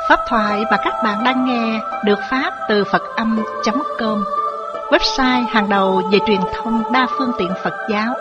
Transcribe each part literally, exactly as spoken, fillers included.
Pháp thoại mà các bạn đang nghe được phát từ Phật Âm chấm com, website hàng đầu về truyền thông đa phương tiện Phật giáo.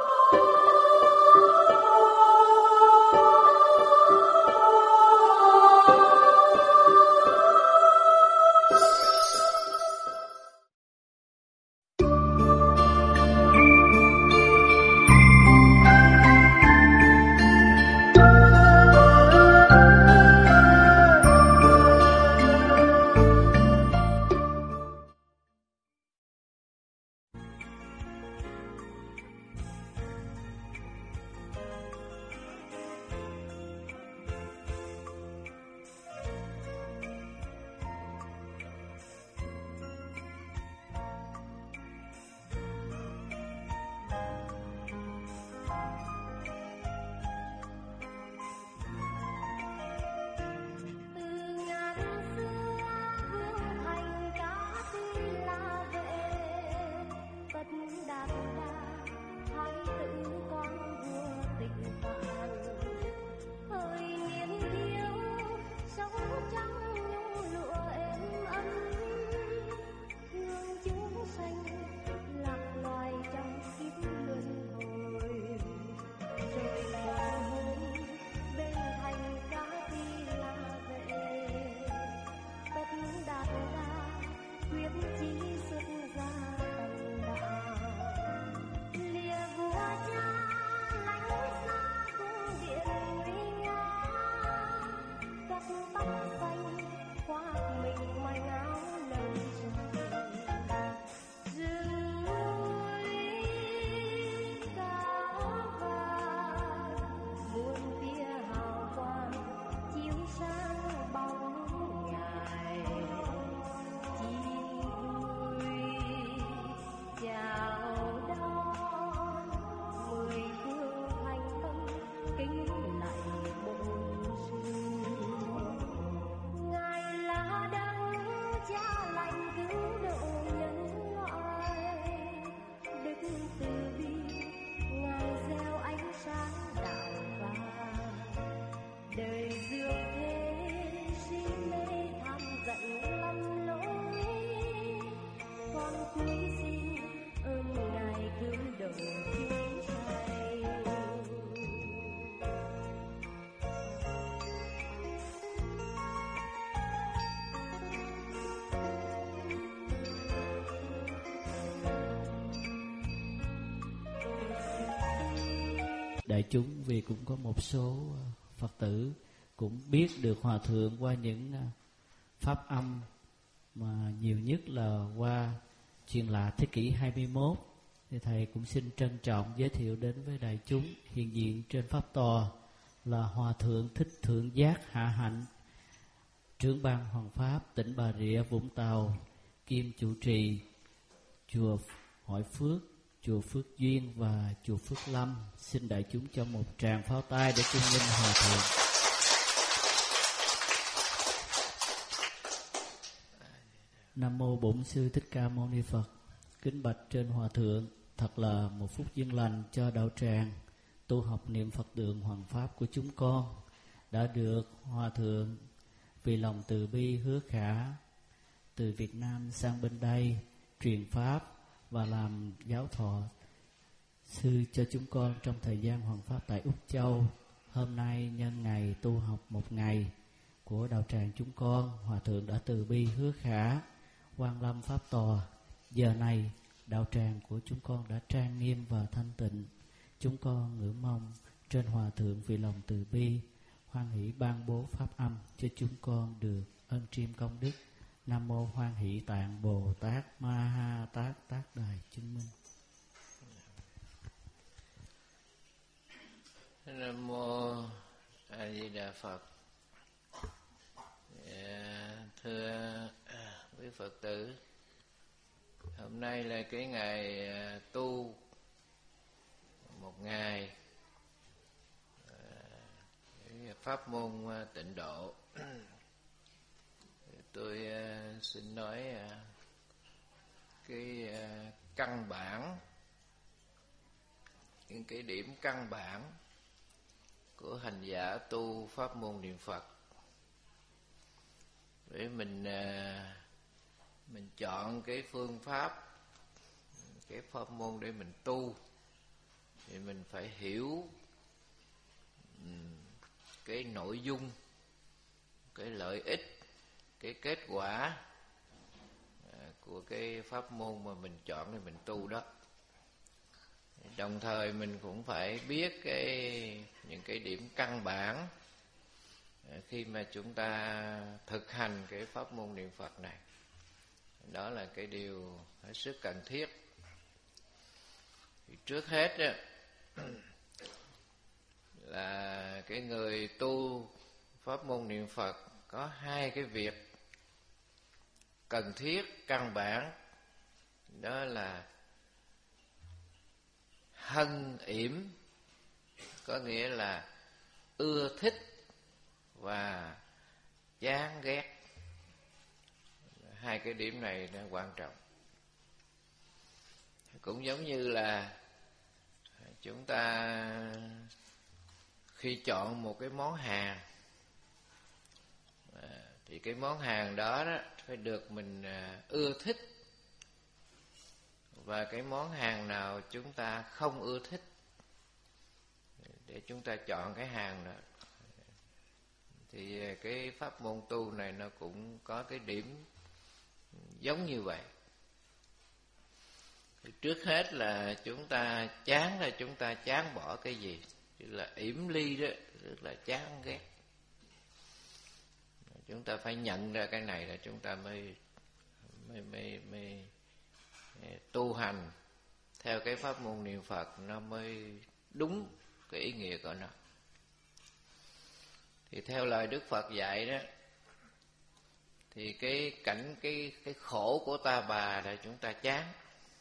Đại chúng vì cũng có một số Phật tử cũng biết được Hòa Thượng qua những pháp âm, mà nhiều nhất là qua truyền lạ thế kỷ hai mươi mốt, thì thầy cũng xin trân trọng giới thiệu đến với đại chúng hiện diện trên pháp tòa là Hòa Thượng Thích Thượng Giác Hạ Hạnh, trưởng ban Hoàng Pháp tỉnh Bà Rịa Vũng Tàu, kiêm chủ trì chùa Hội Phước, chùa Phước Duyên và chùa Phước Lâm. Xin đại chúng cho một tràng pháo tay để cung nghênh Hòa Thượng. Nam mô Bổn Sư Thích Ca Mâu Ni Phật. Kính bạch trên Hòa Thượng, thật là một phút duyên lành cho đạo tràng tu học niệm Phật đường Hoàng Pháp của chúng con đã được Hòa Thượng vì lòng từ bi hứa khả từ Việt Nam sang bên đây truyền pháp và làm giáo thọ sư cho chúng con trong thời gian Hoàng Pháp tại Úc Châu. Hôm nay nhân ngày tu học một ngày của đạo tràng chúng con, Hòa Thượng đã từ bi hứa khả Quan Lâm Pháp Tòa. Giờ này đạo tràng của chúng con đã trang nghiêm và thanh tịnh. Chúng con ngưỡng mong trên Hòa Thượng vì lòng từ bi hoan hỷ ban bố pháp âm cho chúng con được ân triêm công đức. Nam mô Hoan Hỷ Tạng Bồ Tát Ma Ha Tát Tát Đài chứng minh. Nam mô A Di Đà Phật. Thưa quý Phật tử, hôm nay là cái ngày tu một ngày pháp môn tịnh độ. Tôi xin nói cái căn bản, những cái điểm căn bản của hành giả tu pháp môn niệm Phật. để mình mình chọn cái phương pháp, cái pháp môn để mình tu, thì mình phải hiểu cái nội dung, cái lợi ích, cái kết quả của cái pháp môn mà mình chọn để mình tu đó. Đồng thời mình cũng phải biết cái những cái điểm căn bản khi mà chúng ta thực hành cái pháp môn niệm Phật này. Đó là cái điều hết sức cần thiết. Thì trước hết đó, là cái người tu pháp môn niệm Phật có hai cái việc cần thiết căn bản, đó là hân yểm, có nghĩa là ưa thích và chán ghét. Hai cái điểm này nó quan trọng. Cũng giống như là chúng ta khi chọn một cái món hàng, thì cái món hàng đó, đó phải được mình ưa thích, và cái món hàng nào chúng ta không ưa thích để chúng ta chọn cái hàng đó. Thì cái pháp môn tu này nó cũng có cái điểm giống như vậy. Thì trước hết là chúng ta chán là chúng ta chán bỏ cái gì, tức là yểm ly đó, tức là chán ghét. Chúng ta phải nhận ra cái này là chúng ta mới mới mới, mới tu hành theo cái pháp môn niệm Phật nó mới đúng cái ý nghĩa của nó. Thì theo lời Đức Phật dạy đó, thì cái cảnh cái cái khổ của ta bà là chúng ta chán.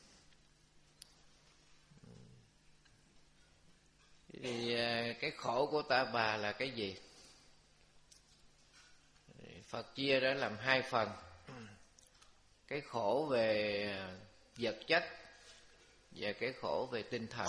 Thì cái khổ của ta bà là cái gì? Phật chia ra làm hai phần. Cái khổ về vật chất và cái khổ về tinh thần.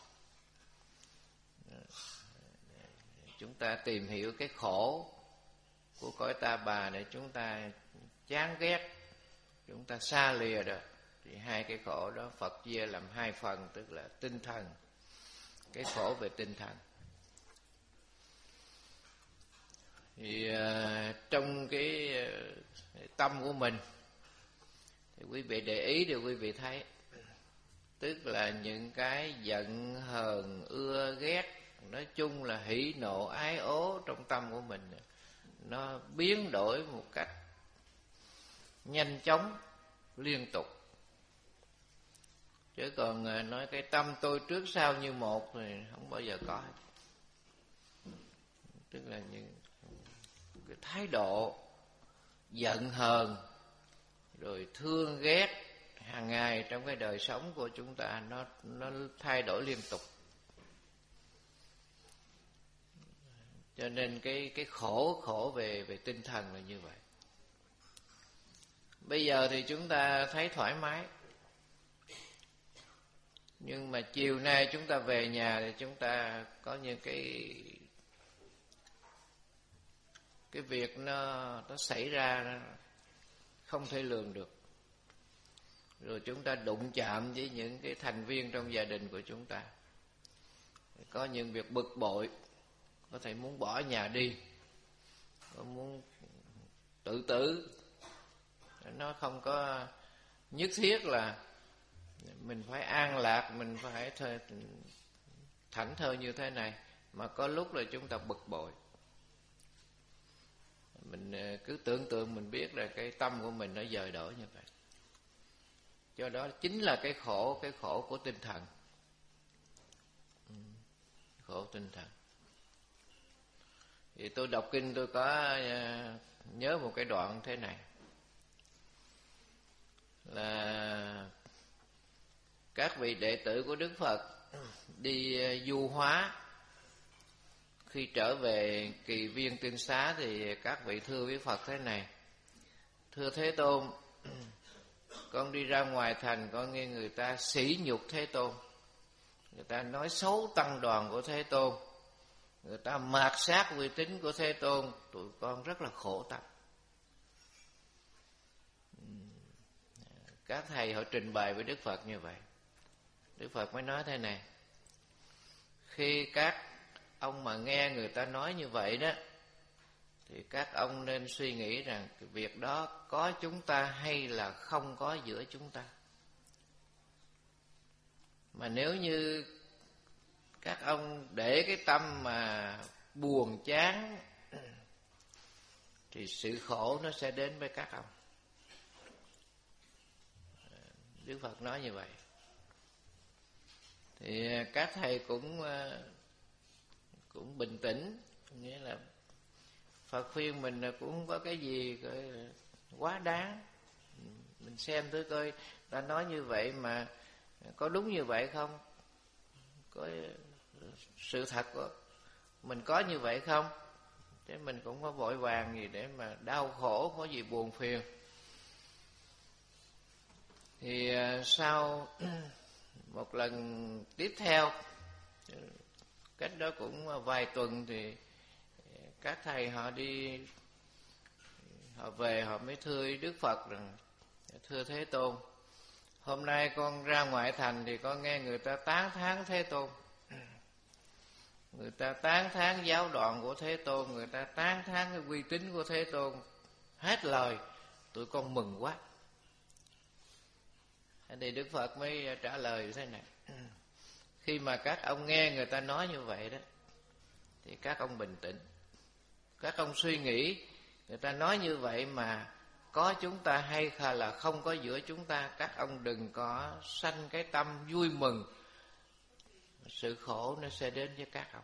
Chúng ta tìm hiểu cái khổ của cõi ta bà để chúng ta chán ghét, chúng ta xa lìa được. Thì hai cái khổ đó Phật chia làm hai phần, tức là tinh thần, cái khổ về tinh thần. Thì uh, trong cái uh, tâm của mình, thì quý vị để ý được quý vị thấy, tức là những cái giận hờn ưa ghét, nói chung là hỉ nộ ái ố trong tâm của mình, nó biến đổi một cách nhanh chóng, liên tục. Chứ còn nói cái tâm tôi trước sau như một thì không bao giờ có. Tức là những cái thái độ giận hờn rồi thương ghét hàng ngày trong cái đời sống của chúng ta, nó nó thay đổi liên tục. Cho nên cái cái khổ khổ về về tinh thần là như vậy. Bây giờ thì chúng ta thấy thoải mái, nhưng mà chiều nay chúng ta về nhà thì chúng ta có những cái cái việc nó nó xảy ra nó không thể lường được. Rồi chúng ta đụng chạm với những cái thành viên trong gia đình của chúng ta, có những việc bực bội, có thể muốn bỏ nhà đi, có muốn tự tử. Nó không có nhất thiết là mình phải an lạc, mình phải thảnh thơi như thế này, mà có lúc là chúng ta bực bội. Mình cứ tưởng tượng mình biết là cái tâm của mình nó dời đổi như vậy. Do đó chính là cái khổ, cái khổ của tinh thần. Khổ tinh thần. Thì tôi đọc kinh tôi có nhớ một cái đoạn thế này, là các vị đệ tử của Đức Phật đi du hóa, khi trở về Kỳ Viên Tinh Xá thì các vị thưa với Phật thế này: thưa Thế Tôn, con đi ra ngoài thành, con nghe người ta sỉ nhục Thế Tôn, người ta nói xấu tăng đoàn của Thế Tôn, người ta mạt sát uy tín của Thế Tôn, tụi con rất là khổ tâm. các thầy họ trình bày với Đức Phật như vậy. Đức Phật mới nói thế này: khi các ông mà nghe người ta nói như vậy đó, thì các ông nên suy nghĩ rằng cái việc đó có chúng ta hay là không có giữa chúng ta. Mà nếu như các ông để cái tâm mà buồn chán thì sự khổ nó sẽ đến với các ông. Đức Phật nói như vậy. Thì các thầy cũng cũng bình tĩnh, nghĩa là Phật khuyên mình là cũng không có cái gì quá đáng. Mình xem thử coi ta nói như vậy mà có đúng như vậy không, có sự thật của mình có như vậy không, chứ mình cũng có vội vàng gì để mà đau khổ, có gì buồn phiền. Thì sau một lần tiếp theo, cách đó cũng vài tuần, thì các thầy họ đi, họ về họ mới thưa Đức Phật rằng: thưa Thế Tôn, hôm nay con ra ngoại thành thì con nghe người ta tán thán Thế Tôn, người ta tán thán giáo đoạn của Thế Tôn, người ta tán thán cái uy tín của Thế Tôn hết lời, tụi con mừng quá. Thì Đức Phật mới trả lời thế này: khi mà các ông nghe người ta nói như vậy đó, thì các ông bình tĩnh, các ông suy nghĩ người ta nói như vậy mà có chúng ta hay là không có giữa chúng ta. Các ông đừng có sanh cái tâm vui mừng, sự khổ nó sẽ đến với các ông.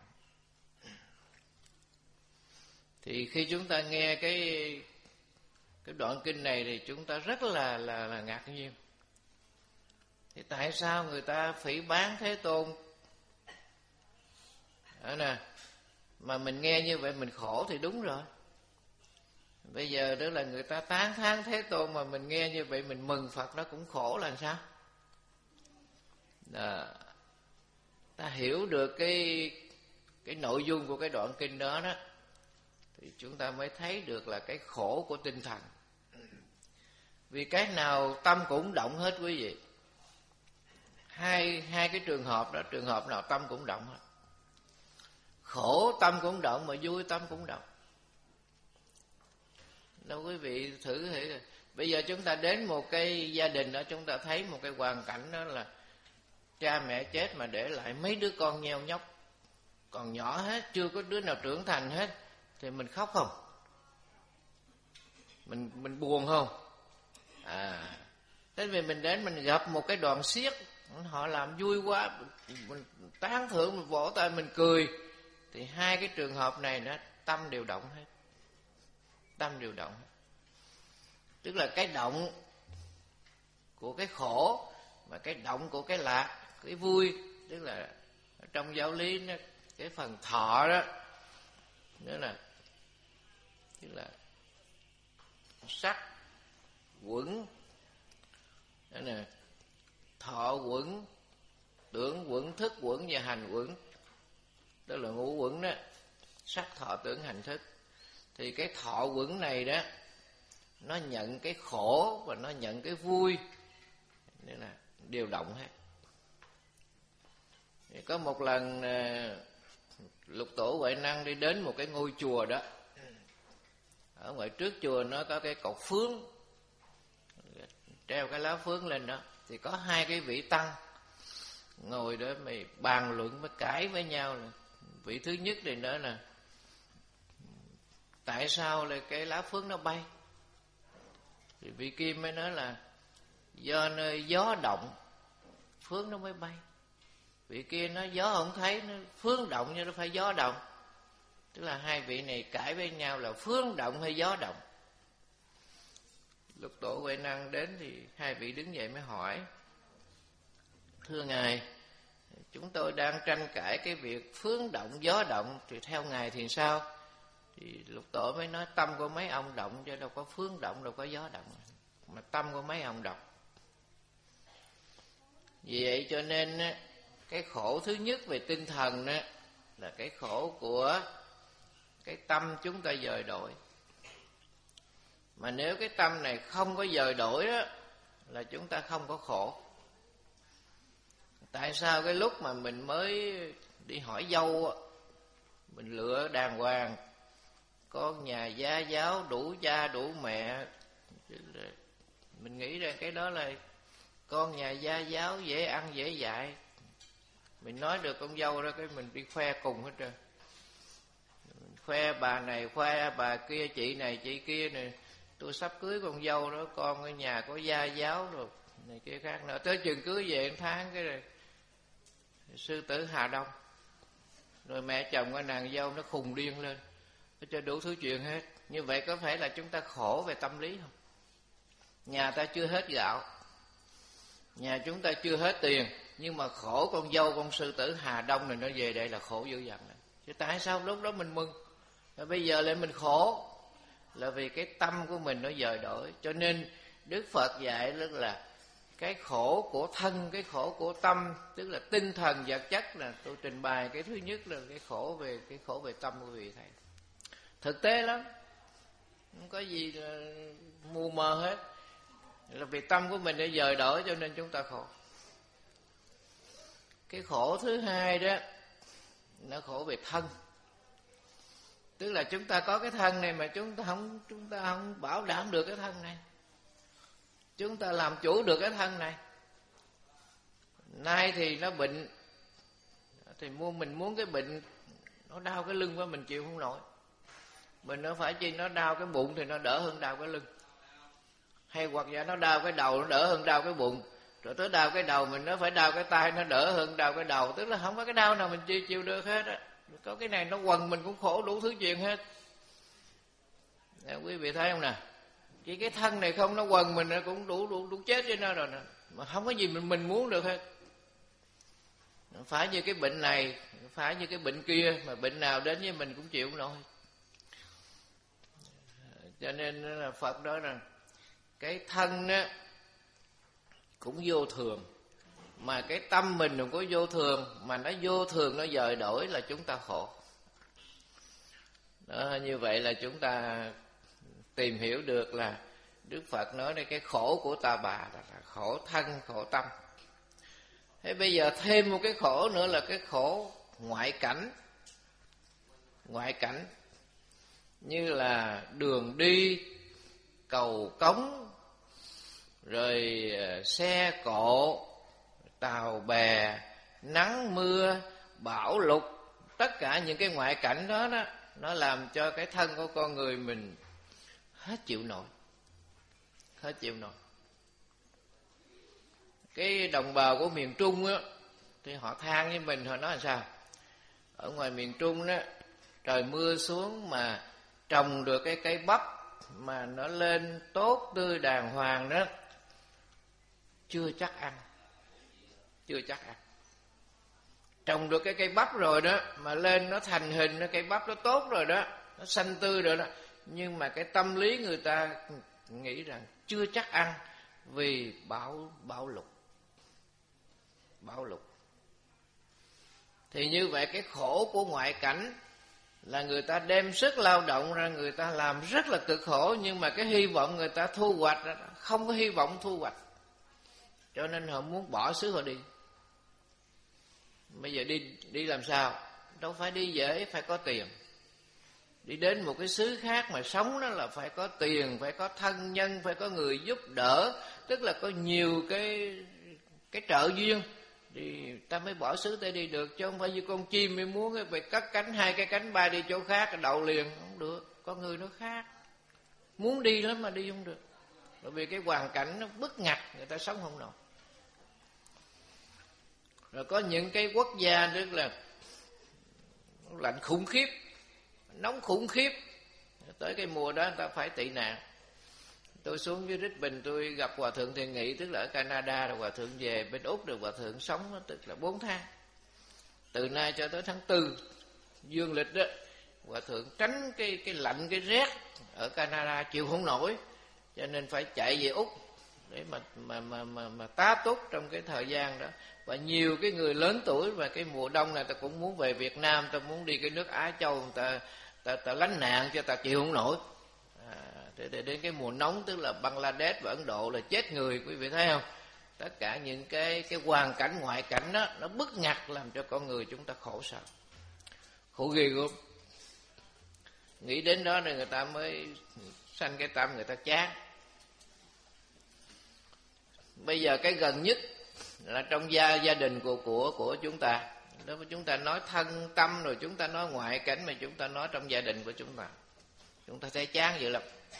Thì khi chúng ta nghe cái cái đoạn kinh này thì chúng ta rất là là, là ngạc nhiên. Thì tại sao người ta phỉ báng Thế Tôn đó nè, mà mình nghe như vậy mình khổ thì đúng rồi. Bây giờ đó là người ta tán thán Thế Tôn mà mình nghe như vậy mình mừng Phật, nó cũng khổ là sao? Đó. Ta hiểu được cái cái nội dung của cái đoạn kinh đó đó, thì chúng ta mới thấy được là cái khổ của tinh thần. Vì cái nào tâm cũng động hết quý vị. Hai hai cái trường hợp đó, trường hợp nào tâm cũng động hết. Khổ tâm cũng động, mà vui tâm cũng động. Đâu quý vị thử thử. Bây giờ chúng ta đến một cái gia đình đó, chúng ta thấy một cái hoàn cảnh đó là cha mẹ chết mà để lại mấy đứa con nheo nhóc, còn nhỏ hết, chưa có đứa nào trưởng thành hết, thì mình khóc không? Mình mình buồn không? À, thế vì mình đến mình gặp một cái đoàn xiếc, họ làm vui quá, mình tán thưởng, mình vỗ tay, mình cười, thì hai cái trường hợp này nó tâm đều động hết. Tâm đều động hết. Tức là cái động của cái khổ và cái động của cái lạc, cái vui. Tức là trong giáo lý nó, cái phần thọ đó, nữa là tức là sắc quẩn, đó là thọ quẩn, tưởng quẩn, thức quẩn và hành quẩn. Đó là ngũ quẩn đó, sắc thọ tưởng hành thức. Thì cái thọ quẩn này đó, nó nhận cái khổ và nó nhận cái vui, nên là đều động hết. Thì có một lần Lục Tổ Huệ Năng đi đến một cái ngôi chùa đó. Ở ngoài trước chùa nó có cái cột phướng, treo cái lá phướng lên đó. Thì có hai cái vị tăng ngồi đó mày bàn luận, mới cãi với nhau. Vị thứ nhất thì nói là tại sao lại cái lá phướng nó bay? Thì vị kia mới nói là do nơi gió động phướng nó mới bay. Vị kia nói gió không thấy, nó phướng động nhưng nó phải gió động. Tức là hai vị này cãi với nhau là phướng động hay gió động. Lục Tổ Huệ Năng đến thì hai vị đứng dậy mới hỏi: thưa Ngài, chúng tôi đang tranh cãi cái việc phướng động gió động, thì theo Ngài thì sao? Thì Lục Tổ mới nói tâm của mấy ông động, chứ đâu có phướng động, đâu có gió động, mà tâm của mấy ông động. Vì vậy cho nên cái khổ thứ nhất về tinh thần đó là cái khổ của cái tâm chúng ta dời đổi. Mà nếu cái tâm này không có dời đổi đó, là chúng ta không có khổ. Tại sao cái lúc mà mình mới đi hỏi dâu, mình lựa đàng hoàng, có nhà gia giáo đủ cha đủ mẹ, mình nghĩ rằng cái đó là con nhà gia giáo dễ ăn dễ dạy. Mình nói được con dâu ra cái mình đi khoe cùng hết trơn. Khoe bà này, khoe bà kia, chị này, chị kia này. Tôi sắp cưới con dâu đó, con ở nhà có gia giáo rồi, này kia khác nữa. Tới chừng cưới về một tháng cái rồi sư tử Hà Đông. Rồi mẹ chồng của nàng dâu nó khùng điên lên, nó cho đủ thứ chuyện hết. Như vậy có phải là chúng ta khổ về tâm lý không? Nhà ta chưa hết gạo, nhà chúng ta chưa hết tiền, nhưng mà khổ con dâu con sư tử Hà Đông này nó về đây là khổ dữ dằn này. Chứ tại sao lúc đó mình mừng, rồi bây giờ lại mình khổ? Là vì cái tâm của mình nó dời đổi. Cho nên Đức Phật dạy tức là cái khổ của thân, cái khổ của tâm, tức là tinh thần vật chất, là tôi trình bày cái thứ nhất là cái khổ về cái khổ về tâm của vị thầy. Thực tế lắm, không có gì là mù mờ hết. Là vì tâm của mình đã dời đổi cho nên chúng ta khổ. Cái khổ thứ hai đó, nó khổ về thân. Tức là chúng ta có cái thân này mà chúng ta không chúng ta không bảo đảm được cái thân này. Chúng ta làm chủ được cái thân này. Nay thì nó bệnh, thì muốn mình muốn cái bệnh nó đau cái lưng quá mình chịu không nổi. Mình nó phải chi nó đau cái bụng thì nó đỡ hơn đau cái lưng. Hay hoặc giả nó đau cái đầu nó đỡ hơn đau cái bụng. Rồi tới đau cái đầu mình nó phải đau cái tay nó đỡ hơn đau cái đầu. Tức là không có cái đau nào mình chịu, chịu được hết á. Có cái này nó quần mình cũng khổ đủ thứ chuyện hết. Nè, quý vị thấy không nè? Chỉ cái thân này không nó quần mình nó cũng đủ đủ đủ chết trên nó rồi nè. Mà không có gì mình mình muốn được hết. Phải như cái bệnh này, phải như cái bệnh kia, mà bệnh nào đến với mình cũng chịu không nổi. Cho nên là Phật nói rằng cái thân đó cũng vô thường, mà cái tâm mình đừng có vô thường, mà nó vô thường nó dời đổi là chúng ta khổ. Đó, như vậy là chúng ta tìm hiểu được là Đức Phật nói đây cái khổ của ta bà là khổ thân, khổ tâm. Thế bây giờ thêm một cái khổ nữa là cái khổ ngoại cảnh. Ngoại cảnh như là đường đi, cầu cống, rồi xe cộ, tàu bè, nắng mưa, bão lụt. Tất cả những cái ngoại cảnh đó, đó nó làm cho cái thân của con người mình hết chịu nổi. Hết chịu nổi. Cái đồng bào của miền Trung á, thì họ than với mình, họ nói là sao? Ở ngoài miền Trung đó, trời mưa xuống mà trồng được cái cây bắp mà nó lên tốt tươi đàng hoàng đó, chưa chắc ăn. Chưa chắc ăn. Trồng được cái cây bắp rồi đó, mà lên nó thành hình, nó cây bắp nó tốt rồi đó, nó xanh tươi rồi đó, nhưng mà cái tâm lý người ta nghĩ rằng chưa chắc ăn, vì bão bão lụt. Bão lụt. Thì như vậy cái khổ của ngoại cảnh là người ta đem sức lao động ra, người ta làm rất là cực khổ, nhưng mà cái hy vọng người ta thu hoạch không có hy vọng thu hoạch, cho nên họ muốn bỏ xứ họ đi. Bây giờ đi đi làm sao? Đâu phải đi dễ, phải có tiền. Đi đến một cái xứ khác mà sống đó là phải có tiền, phải có thân nhân, phải có người giúp đỡ, tức là có nhiều cái cái trợ duyên thì ta mới bỏ xứ ta đi được, chứ không phải như con chim mới muốn phải cất cánh hai cái cánh bay đi chỗ khác đậu liền, không được. Con người nó khác, muốn đi lắm mà đi không được, bởi vì cái hoàn cảnh nó bức ngặt, người ta sống không nổi. Rồi có những cái quốc gia tức là lạnh khủng khiếp, nóng khủng khiếp, tới cái mùa đó người ta phải tị nạn. Tôi xuống dưới Rít Bình tôi gặp Hòa Thượng Thiền Nghị, tức là ở Canada, rồi Hòa Thượng về bên Úc, rồi Hòa Thượng sống tức là bốn tháng. Từ nay cho tới tháng tư dương lịch đó, Hòa Thượng tránh cái cái lạnh cái rét ở Canada chịu không nổi, cho nên phải chạy về Úc để mà mà mà mà, mà tá túc trong cái thời gian đó. Và nhiều cái người lớn tuổi và cái mùa đông này ta cũng muốn về Việt Nam, ta muốn đi cái nước Á Châu, ta ta ta lánh nạn cho ta chịu không nổi. À, để đến cái mùa nóng, tức là Bangladesh và Ấn Độ là chết người, quý vị thấy không? Tất cả những cái cái hoàn cảnh ngoại cảnh đó nó bức ngặt làm cho con người chúng ta khổ sở, khổ ghê gớm. Nghĩ đến đó nên người ta mới sanh cái tâm người ta chán. Bây giờ cái gần nhất là trong gia gia đình của của của chúng ta. Đó, chúng ta nói thân tâm rồi chúng ta nói ngoại cảnh, mà chúng ta nói trong gia đình của chúng ta, chúng ta thấy chán dữ lắm.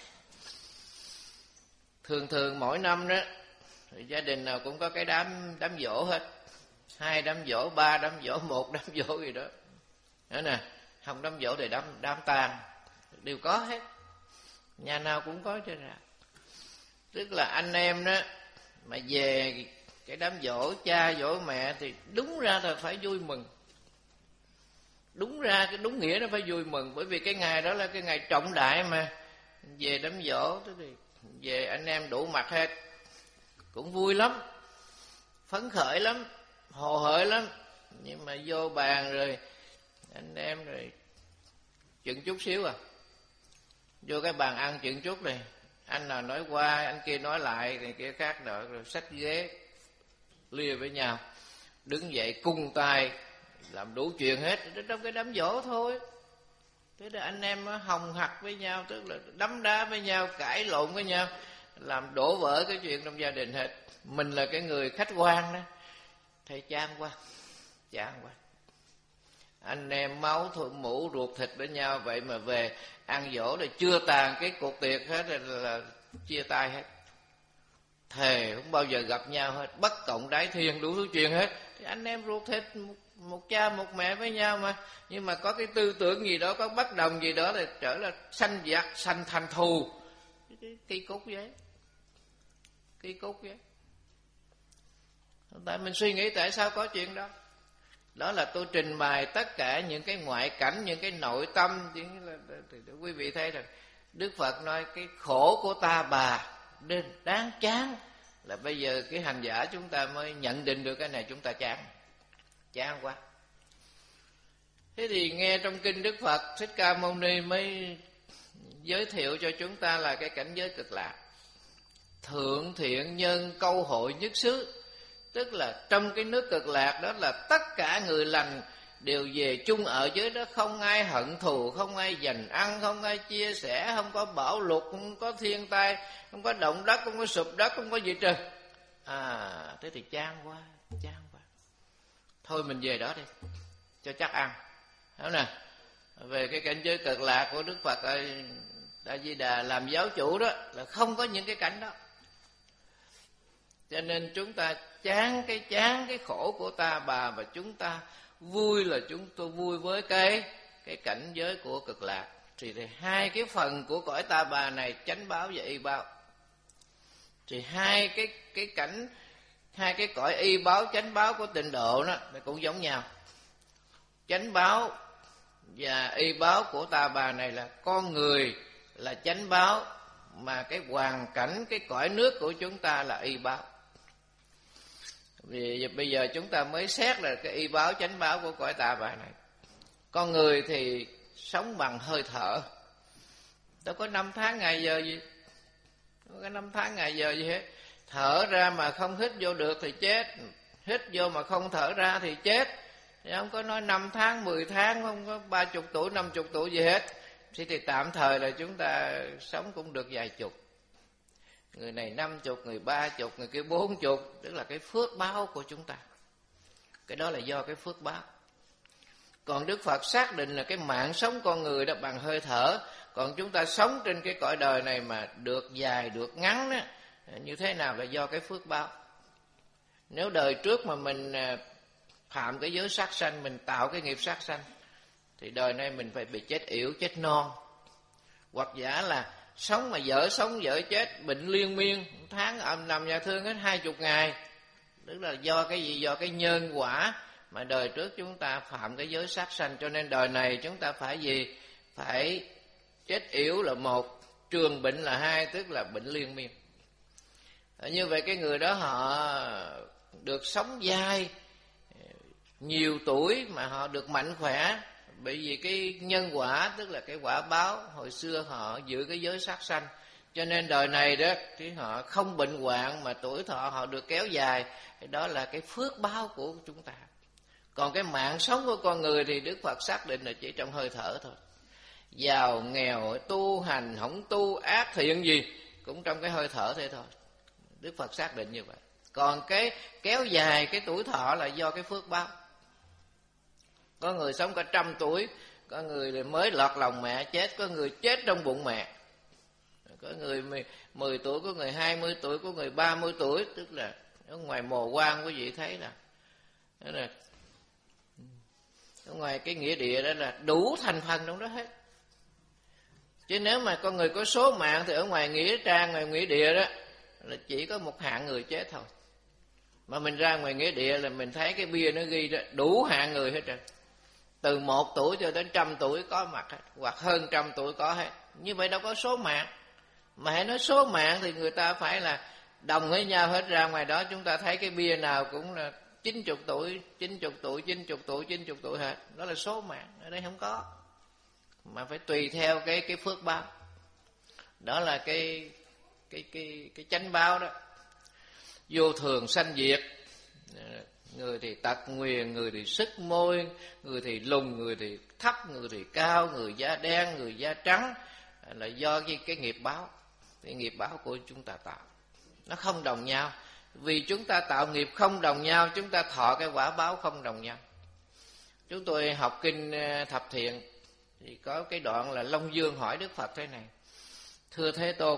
Thường thường mỗi năm đó gia đình nào cũng có cái đám đám giỗ hết, hai đám giỗ, ba đám giỗ, một đám giỗ gì đó. Đó nè, không đám giỗ thì đám đám tang đều có hết, nhà nào cũng có cho ra. Tức là anh em đó mà về cái đám giỗ cha giỗ mẹ thì đúng ra là phải vui mừng, đúng ra cái đúng nghĩa nó phải vui mừng, bởi vì cái ngày đó là cái ngày trọng đại mà. Về đám giỗ thì về anh em đủ mặt hết, cũng vui lắm, phấn khởi lắm, hồ hởi lắm. Nhưng mà vô bàn rồi anh em rồi chừng chút xíu à, vô cái bàn ăn chừng chút này, anh nào nói qua anh kia nói lại, thì kia khác nữa, rồi xách ghế lia với nhau, đứng dậy cung tay làm đủ chuyện hết trong cái đám giỗ thôi. Thế là anh em hồng hặc với nhau, tức là đấm đá với nhau, cãi lộn với nhau, làm đổ vỡ cái chuyện trong gia đình hết. Mình là cái người khách quan đó, thấy chán quá, chán quá. Anh em máu thụ mũ ruột thịt với nhau, vậy mà về ăn dỗ rồi chưa tàn cái cuộc tiệc hết là, là chia tay hết, thề không bao giờ gặp nhau hết, bất cộng đái thiên, đủ thứ chuyện hết. Thì anh em ruột thịt, một, một cha một mẹ với nhau mà, nhưng mà có cái tư tưởng gì đó, có bất đồng gì đó thì trở là sanh giặc, sanh thành thù. Kỳ cục vậy, kỳ cục vậy. Tại mình suy nghĩ tại sao có chuyện đó. Đó là tôi trình bày tất cả những cái ngoại cảnh, những cái nội tâm. Thì quý vị thấy rằng Đức Phật nói cái khổ của ta bà nên đáng chán. Là bây giờ cái hành giả chúng ta mới nhận định được cái này, chúng ta chán, chán quá. Thế thì nghe trong kinh Đức Phật Thích Ca Mâu Ni mới giới thiệu cho chúng ta là cái cảnh giới cực lạc, thượng thiện nhân câu hội nhất xứ. Tức là trong cái nước cực lạc đó là tất cả người lành đều về chung ở dưới đó, không ai hận thù, không ai giành ăn, không ai chia sẻ, không có bão lụt, không có thiên tai, không có động đất, không có sụp đất, không có gì trơn. À, thế thì chán quá, chán quá. Thôi mình về đó đi, cho chắc ăn. Đúng nè, về cái cảnh giới cực lạc của Đức Phật A Di Đà làm giáo chủ đó là không có những cái cảnh đó. Cho nên chúng ta chán cái chán cái khổ của ta bà, và chúng ta vui là chúng tôi vui với cái cái cảnh giới của cực lạc. Thì, thì hai cái phần của cõi ta bà này, chánh báo và y báo, thì hai cái cái cảnh, hai cái cõi y báo chánh báo của tịnh độ đó cũng giống nhau. Chánh báo và y báo của ta bà này là con người là chánh báo, mà cái hoàn cảnh, cái cõi nước của chúng ta là y báo. Vì bây giờ chúng ta mới xét là cái y báo chánh báo của cõi ta bà này. Con người thì sống bằng hơi thở, đâu có năm tháng ngày giờ gì, đâu có năm tháng ngày giờ gì hết. Thở ra mà không hít vô được thì chết, hít vô mà không thở ra thì chết. Thì không có nói năm tháng, mười tháng, không có ba chục tuổi, năm chục tuổi gì hết. Thì, thì tạm thời là chúng ta sống cũng được vài chục. Người này năm chục, người ba chục, người kia bốn chục. Tức là cái phước báo của chúng ta. Cái đó là do cái phước báo. Còn Đức Phật xác định là cái mạng sống con người đó bằng hơi thở. Còn chúng ta sống trên cái cõi đời này mà được dài, được ngắn đó, như thế nào là do cái phước báo. Nếu đời trước mà mình phạm cái giới sát sanh, mình tạo cái nghiệp sát sanh, thì đời này mình phải bị chết yểu, chết non. Hoặc giả là sống mà vợ sống vợ chết, bệnh liên miên, tháng âm nằm nhà thương hết hai chục ngày. Tức là do cái gì? Do cái nhân quả mà đời trước chúng ta phạm cái giới sát sanh. Cho nên đời này chúng ta phải gì? Phải chết yểu là một, trường bệnh là hai, tức là bệnh liên miên. Như vậy cái người đó họ được sống dai, nhiều tuổi mà họ được mạnh khỏe, Bởi vì cái nhân quả, tức là cái quả báo, hồi xưa họ giữ cái giới sát sanh, cho nên đời này đó thì họ không bệnh hoạn mà tuổi thọ họ được kéo dài. Đó là cái phước báo của chúng ta. Còn cái mạng sống của con người thì Đức Phật xác định là chỉ trong hơi thở thôi. Giàu nghèo, tu hành không tu, ác thiện gì cũng trong cái hơi thở thế thôi. Đức Phật xác định như vậy. Còn cái kéo dài cái tuổi thọ là do cái phước báo. Có người sống cả trăm tuổi, có người mới lọt lòng mẹ chết, có người chết trong bụng mẹ, có người mười tuổi, có người hai mươi tuổi, có người ba mươi tuổi. Tức là ở ngoài mồ quan quý vị thấy là, đó là ở ngoài cái nghĩa địa đó là đủ thành phần trong đó hết. Chứ nếu mà con người có số mạng thì ở ngoài nghĩa trang, ngoài nghĩa địa đó là chỉ có một hạng người chết thôi. Mà mình ra ngoài nghĩa địa là mình thấy cái bia nó ghi đó đủ hạng người hết trơn. Từ một tuổi cho đến trăm tuổi có mặt hết, hoặc hơn trăm tuổi có hết. Như vậy đâu có số mạng. Mà hãy nói số mạng thì người ta phải là đồng với nhau hết. Ra ngoài đó chúng ta thấy cái bia nào cũng là chín mươi tuổi, chín mươi tuổi, chín mươi tuổi, chín mươi tuổi hết. Đó là số mạng, ở đây không có. Mà phải tùy theo cái cái phước báo. Đó là cái cái cái cái chánh báo đó. Vô thường sanh diệt. Người thì tật nguyền, người thì sức môi, người thì lùn, người thì thấp, người thì cao, người da đen, người da trắng, là do cái, cái nghiệp báo. Cái nghiệp báo của chúng ta tạo nó không đồng nhau. Vì chúng ta tạo nghiệp không đồng nhau, chúng ta thọ cái quả báo không đồng nhau. Chúng tôi học kinh Thập Thiện thì có cái đoạn là Long Dương hỏi Đức Phật thế này: thưa Thế Tôn,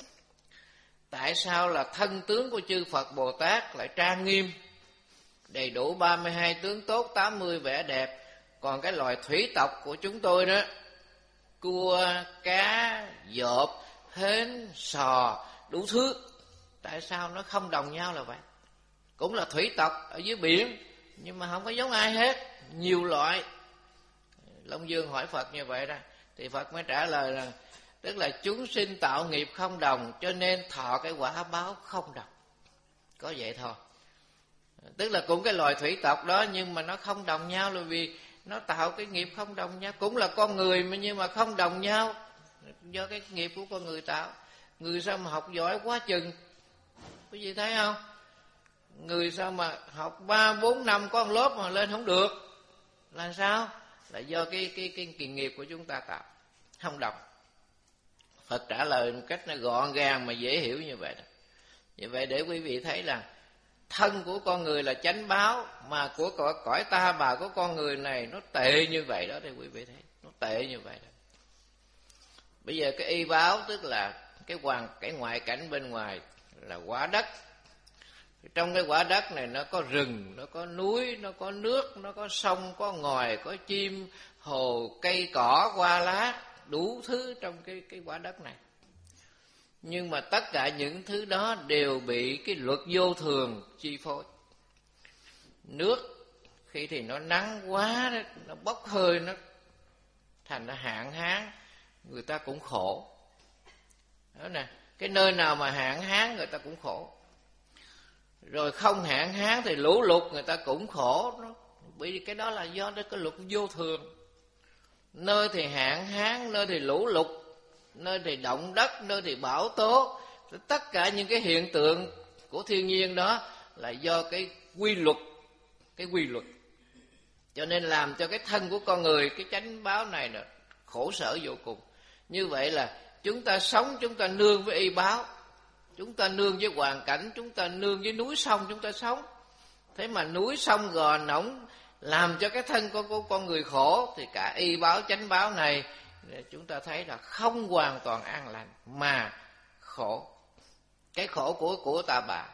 tại sao là thân tướng của chư Phật Bồ Tát lại trang nghiêm, đầy đủ ba mươi hai tướng tốt, tám mươi vẻ đẹp, còn cái loài thủy tộc của chúng tôi đó, cua, cá, dộp, hến, sò, đủ thứ, tại sao nó không đồng nhau là vậy? Cũng là thủy tộc ở dưới biển, nhưng mà không có giống ai hết, nhiều loại. Long Dương hỏi Phật như vậy đó, thì Phật mới trả lời là tức là chúng sinh tạo nghiệp không đồng, cho nên thọ cái quả báo không đồng. Có vậy thôi. Tức là cũng cái loài thủy tộc đó, nhưng mà nó không đồng nhau là vì nó tạo cái nghiệp không đồng nhau. Cũng là con người mà nhưng mà không đồng nhau, do cái nghiệp của con người tạo. Người sao mà học giỏi quá chừng, quý vị thấy không? Người sao mà học ba bốn năm có một lớp mà lên không được, là sao? Là do cái cái cái kỳ nghiệp của chúng ta tạo không đồng. Phật trả lời một cách nó gọn gàng mà dễ hiểu như vậy đó. Như vậy để quý vị thấy là thân của con người là chánh báo, mà của cõi, cõi ta bà của con người này nó tệ như vậy đó, thì quý vị thấy nó tệ như vậy đó. Bây giờ cái y báo tức là cái hoàn cái ngoại cảnh bên ngoài là quả đất. Trong cái quả đất này nó có rừng, nó có núi, nó có nước, nó có sông, có ngòi, có chim, hồ, cây cỏ, hoa lá, đủ thứ trong cái cái quả đất này. Nhưng mà tất cả những thứ đó đều bị cái luật vô thường chi phối. Nước khi thì nó nắng quá, nó bốc hơi, nó thành ra hạn hán, người ta cũng khổ. Đó nè, cái nơi nào mà hạn hán người ta cũng khổ. Rồi không hạn hán thì lũ lụt người ta cũng khổ. Bởi vì cái đó là do cái luật vô thường. Nơi thì hạn hán, nơi thì lũ lụt, nơi thì động đất, nơi thì bão tố. Tất cả những cái hiện tượng của thiên nhiên đó là do cái quy luật, cái quy luật. Cho nên làm cho cái thân của con người, cái chánh báo này là khổ sở vô cùng. Như vậy là chúng ta sống, chúng ta nương với y báo, chúng ta nương với hoàn cảnh, chúng ta nương với núi sông chúng ta sống. Thế mà núi sông gò nổng làm cho cái thân của, của con người khổ, thì cả y báo chánh báo này chúng ta thấy là không hoàn toàn an lành mà khổ. Cái khổ của của ta bà.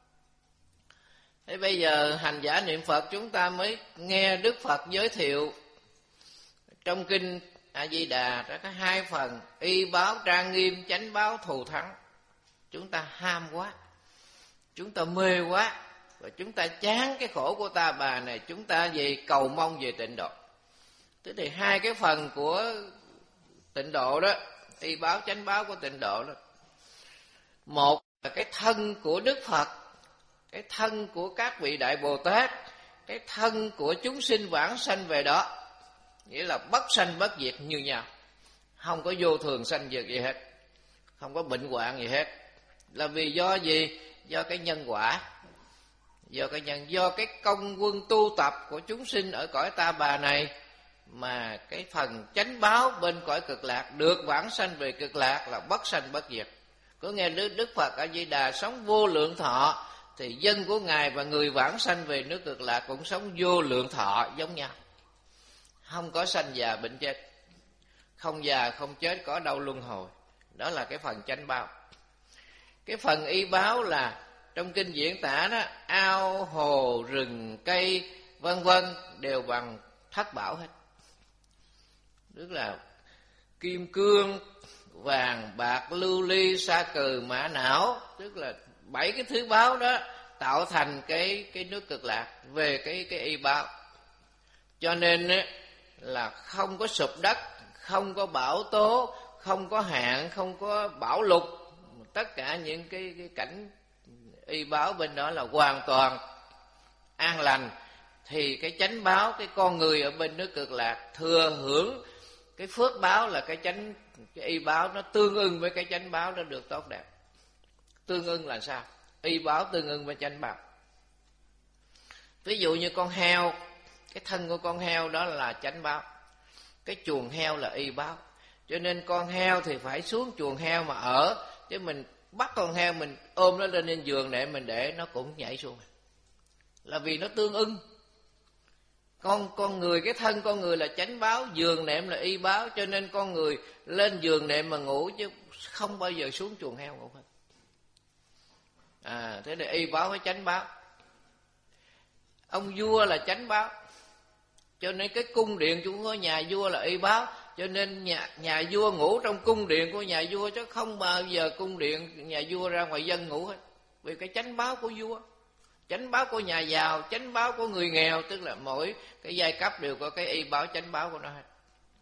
Thế bây giờ hành giả niệm Phật chúng ta mới nghe Đức Phật giới thiệu trong kinh A Di Đà đã có hai phần: y báo trang nghiêm, chánh báo thù thắng. Chúng ta ham quá, chúng ta mê quá, và chúng ta chán cái khổ của ta bà này, chúng ta về cầu mong về tịnh độ. Thế thì hai cái phần của tịnh độ đó, y báo chánh báo của tịnh độ đó, một là cái thân của Đức Phật, cái thân của các vị Đại Bồ Tát, cái thân của chúng sinh vãng sanh về đó. nghĩa là bất sanh bất diệt như nhau, không có vô thường sanh diệt gì hết, không có bệnh hoạn gì hết. Là vì do gì? Do cái nhân quả, do cái nhân, do cái công quân tu tập của chúng sinh ở cõi ta bà này, mà cái phần chánh báo bên cõi cực lạc được vãng sanh về cực lạc là bất sanh bất diệt. Có nghe Đức, Đức Phật A Di Đà sống vô lượng thọ, thì dân của Ngài và người vãng sanh về nước cực lạc cũng sống vô lượng thọ giống nhau, không có sanh già bệnh chết, không già không chết, có đâu luân hồi. Đó là cái phần chánh báo. Cái phần y báo là trong kinh diễn tả đó, ao hồ rừng cây vân vân đều bằng thất bảo hết, tức là kim cương, vàng bạc, lưu ly, sa cừ, mã não, tức là bảy cái thứ báo đó tạo thành cái cái nước cực lạc về cái cái y báo. Cho nên là không có sụp đất, không có bão tố, không có hạn, không có bão lụt, tất cả những cái, cái cảnh y báo bên đó là hoàn toàn an lành. Thì cái chánh báo, cái con người ở bên nước cực lạc thừa hưởng cái phước báo là cái chánh, cái y báo nó tương ưng với cái chánh báo nó được tốt đẹp. Tương ưng là sao? Y báo tương ưng với chánh báo. Ví dụ như con heo, cái thân của con heo đó là chánh báo, cái chuồng heo là y báo. Cho nên con heo thì phải xuống chuồng heo mà ở, chứ mình bắt con heo mình ôm nó lên trên giường để mình để nó cũng nhảy xuống, là vì nó tương ưng. Con con người, cái thân con người là chánh báo, giường nệm là y báo, cho nên con người lên giường nệm mà ngủ chứ không bao giờ xuống chuồng heo ngủ hết. À, thế là y báo với chánh báo. Ông vua là chánh báo, cho nên cái cung điện của có nhà vua là y báo, cho nên nhà nhà vua ngủ trong cung điện của nhà vua, chứ không bao giờ cung điện nhà vua ra ngoài dân ngủ hết, vì cái chánh báo của vua. Chánh báo của nhà giàu, chánh báo của người nghèo, tức là mỗi cái giai cấp đều có cái y báo chánh báo của nó hết.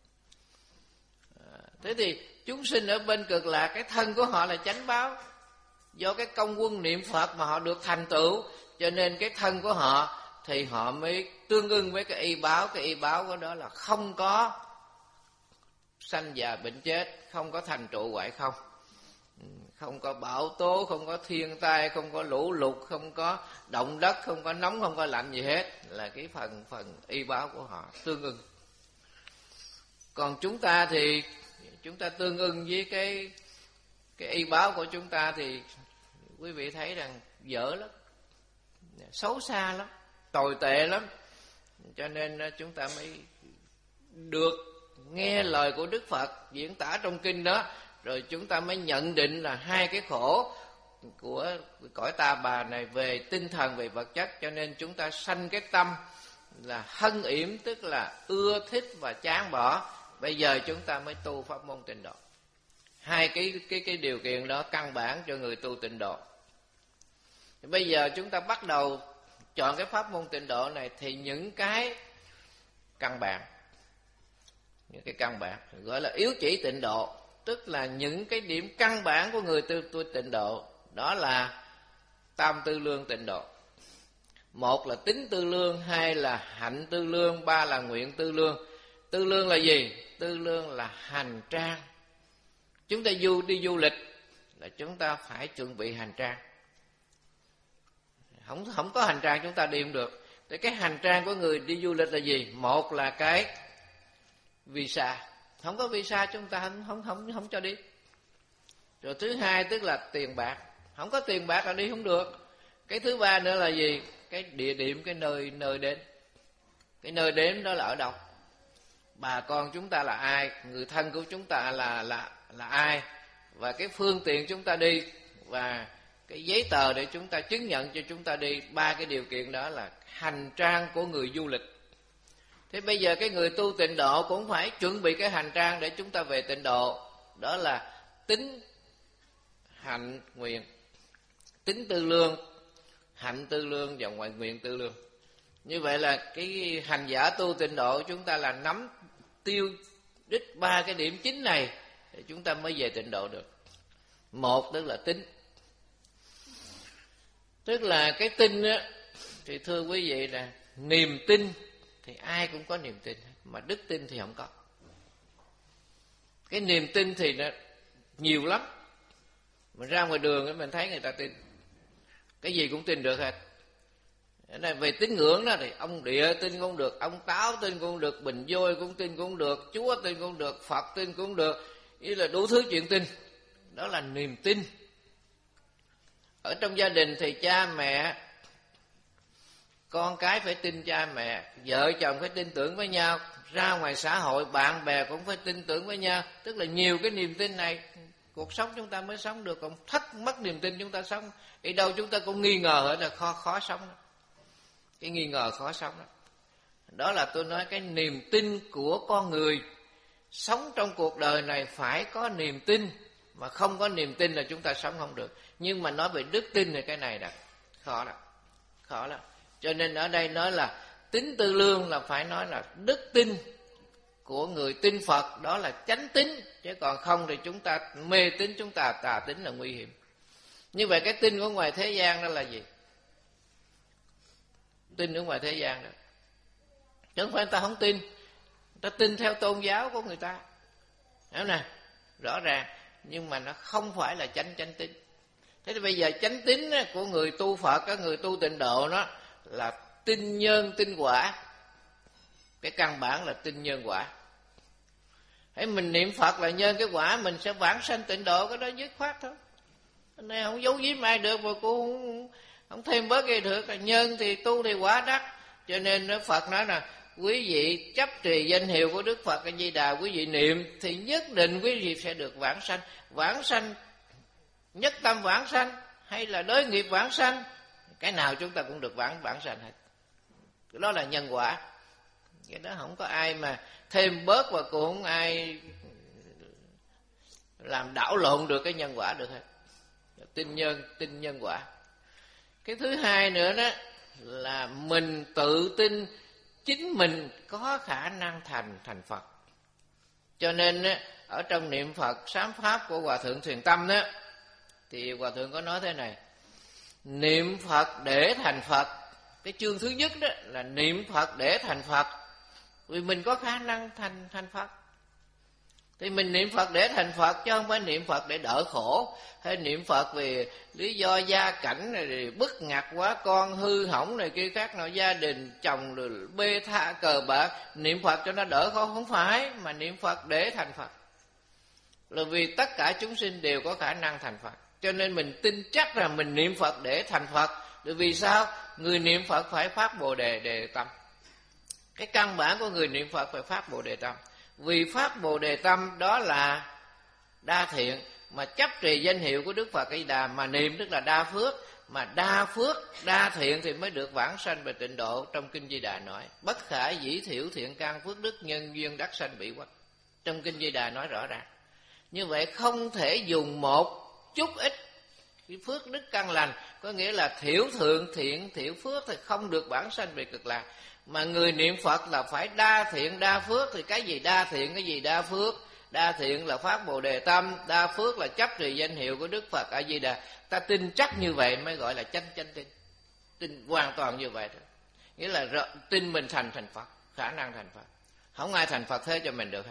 À, thế thì chúng sinh ở bên cực lạc, cái thân của họ là chánh báo, do cái công quân niệm Phật mà họ được thành tựu, cho nên cái thân của họ thì họ mới tương ưng với cái y báo. Cái y báo của đó là không có sanh già bệnh chết, không có thành trụ hoại không, không có bão tố, không có thiên tai, không có lũ lụt, không có động đất, không có nóng, không có lạnh gì hết, là cái phần phần y báo của họ tương ưng. Còn chúng ta thì chúng ta tương ưng với cái cái y báo của chúng ta thì quý vị thấy rằng dở lắm, xấu xa lắm, tồi tệ lắm. Cho nên chúng ta mới được nghe lời của Đức Phật diễn tả trong kinh đó, rồi chúng ta mới nhận định là hai cái khổ của cõi ta bà này về tinh thần, về vật chất. Cho nên chúng ta sanh cái tâm là hân yểm, tức là ưa thích và chán bỏ. Bây giờ chúng ta mới tu pháp môn tịnh độ. Hai cái cái cái điều kiện đó căn bản cho người tu tịnh độ. Bây giờ chúng ta bắt đầu chọn cái pháp môn tịnh độ này, thì những cái căn bản, những cái căn bản gọi là yếu chỉ tịnh độ, tức là những cái điểm căn bản của người tu, tu tịnh độ, đó là tam tư lương tịnh độ. Một là tính tư lương, hai là hạnh tư lương, ba là nguyện tư lương. Tư lương là gì? Tư lương là hành trang. Chúng ta du đi du lịch là chúng ta phải chuẩn bị hành trang. Không không có hành trang chúng ta đi không được. Thì cái hành trang của người đi du lịch là gì? Một là cái visa, không có visa chúng ta không không không không cho đi. Rồi thứ hai tức là tiền bạc, không có tiền bạc là đi không được. Cái thứ ba nữa là gì? Cái địa điểm, cái nơi nơi đến. Cái nơi đến đó là ở đâu? Bà con chúng ta là ai? Người thân của chúng ta là là là ai? Và cái phương tiện chúng ta đi, và cái giấy tờ để chúng ta chứng nhận cho chúng ta đi. Ba cái điều kiện đó là hành trang của người du lịch. Thế bây giờ cái người tu tịnh độ cũng phải chuẩn bị cái hành trang để chúng ta về tịnh độ. Đó là tính, hạnh, nguyện. Tính tư lương, hạnh tư lương và ngoại nguyện tư lương. Như vậy là cái hành giả tu tịnh độ chúng ta là nắm tiêu đích ba cái điểm chính này thì chúng ta mới về tịnh độ được. Một tức là tính, tức là cái tin á, thì thưa quý vị là niềm tin thì ai cũng có niềm tin, mà đức tin thì không có. Cái niềm tin thì nó nhiều lắm. Mình ra ngoài đường mình thấy người ta tin, cái gì cũng tin được hết. Về tín ngưỡng đó thì ông Địa tin cũng được, ông Táo tin cũng được, Bình Vôi cũng tin cũng được, Chúa tin cũng được, Phật tin cũng được, ý là đủ thứ chuyện tin. Đó là niềm tin. Ở trong gia đình thì cha mẹ, con cái phải tin cha mẹ, vợ chồng phải tin tưởng với nhau, ra ngoài xã hội bạn bè cũng phải tin tưởng với nhau. Tức là nhiều cái niềm tin này cuộc sống chúng ta mới sống được. Còn thất mất niềm tin chúng ta sống đi đâu chúng ta cũng nghi ngờ hết, là khó khó sống đó. Cái nghi ngờ khó sống đó. Đó là tôi nói cái niềm tin của con người. Sống trong cuộc đời này phải có niềm tin, mà không có niềm tin là chúng ta sống không được. Nhưng mà nói về đức tin thì cái này là khó lắm, khó lắm. Cho nên ở đây nói là tín tư lương là phải nói là đức tin của người tin Phật, đó là chánh tín. Chứ còn không thì chúng ta mê tín, chúng ta tà tín là nguy hiểm. Như vậy cái tin của ngoài thế gian đó là gì? Tin ở ngoài thế gian đó, chứ không phải người ta không tin, người ta tin theo tôn giáo của người ta, hiểu nè, rõ ràng. Nhưng mà nó không phải là chánh chánh tín. Thế thì bây giờ chánh tín của người tu Phật, cái người tu tịnh độ đó là tin nhân tin quả. Cái căn bản là tin nhân quả. Hãy mình niệm Phật là nhân cái quả, mình sẽ vãng sanh tịnh độ, cái đó dứt khoát thôi. Cái này không giấu giếm ai được, mà cũng không, không thêm bớt gì được. Nhân thì tu thì quả đắc. Cho nên Phật nói là quý vị chấp trì danh hiệu của Đức Phật A Di Đà, quý vị niệm thì nhất định quý vị sẽ được vãng sanh. Vãng sanh, nhất tâm vãng sanh hay là đới nghiệp vãng sanh, cái nào chúng ta cũng được vãng vãng sanh hết. Cái đó là nhân quả. Cái đó không có ai mà thêm bớt, và cũng không ai làm đảo lộn được cái nhân quả được hết. Tin nhân, tin nhân quả. Cái thứ hai nữa đó là mình tự tin chính mình có khả năng thành thành Phật. Cho nên ở trong niệm Phật sám pháp của Hòa Thượng Thiền Tâm đó, thì Hòa Thượng có nói thế này: niệm Phật để thành Phật. Cái chương thứ nhất đó là niệm Phật để thành Phật, vì mình có khả năng thành thành Phật. Thì mình niệm Phật để thành Phật, chứ không phải niệm Phật để đỡ khổ, hay niệm Phật vì lý do gia cảnh này bức ngặt quá, con hư hỏng này kia khác nào, gia đình chồng rồi bê tha cờ bạc, niệm Phật cho nó đỡ khổ. Không phải, mà niệm Phật để thành Phật. Là vì tất cả chúng sinh đều có khả năng thành Phật, cho nên mình tin chắc là mình niệm Phật để thành Phật. Bởi vì sao? Người niệm Phật phải phát Bồ Đề Đề Tâm. Cái căn bản của người niệm Phật phải phát Bồ Đề Tâm. Vì phát Bồ Đề Tâm đó là đa thiện, mà chấp trì danh hiệu của Đức Phật A Di Đà mà niệm tức là đa phước. Mà đa phước, đa thiện thì mới được vãng sanh về tịnh độ. Trong Kinh Di Đà nói bất khả dĩ thiểu thiện căn phước đức nhân duyên đắc sanh bị quắc. Trong Kinh Di Đà nói rõ ràng. Như vậy không thể dùng một chút ít cái phước đức căn lành, có nghĩa là thiểu thượng thiện thiểu phước thì không được vãng sanh về cực lạc. Mà người niệm Phật là phải đa thiện đa phước. Thì cái gì đa thiện, cái gì đa phước? Đa thiện là phát Bồ Đề Tâm, đa phước là chấp trì danh hiệu của Đức Phật A Di Đà. Ta tin chắc như vậy mới gọi là chánh chánh tin. Tin hoàn toàn như vậy thôi. Nghĩa là tin mình thành thành Phật, khả năng thành Phật. Không ai thành Phật thế cho mình được hết.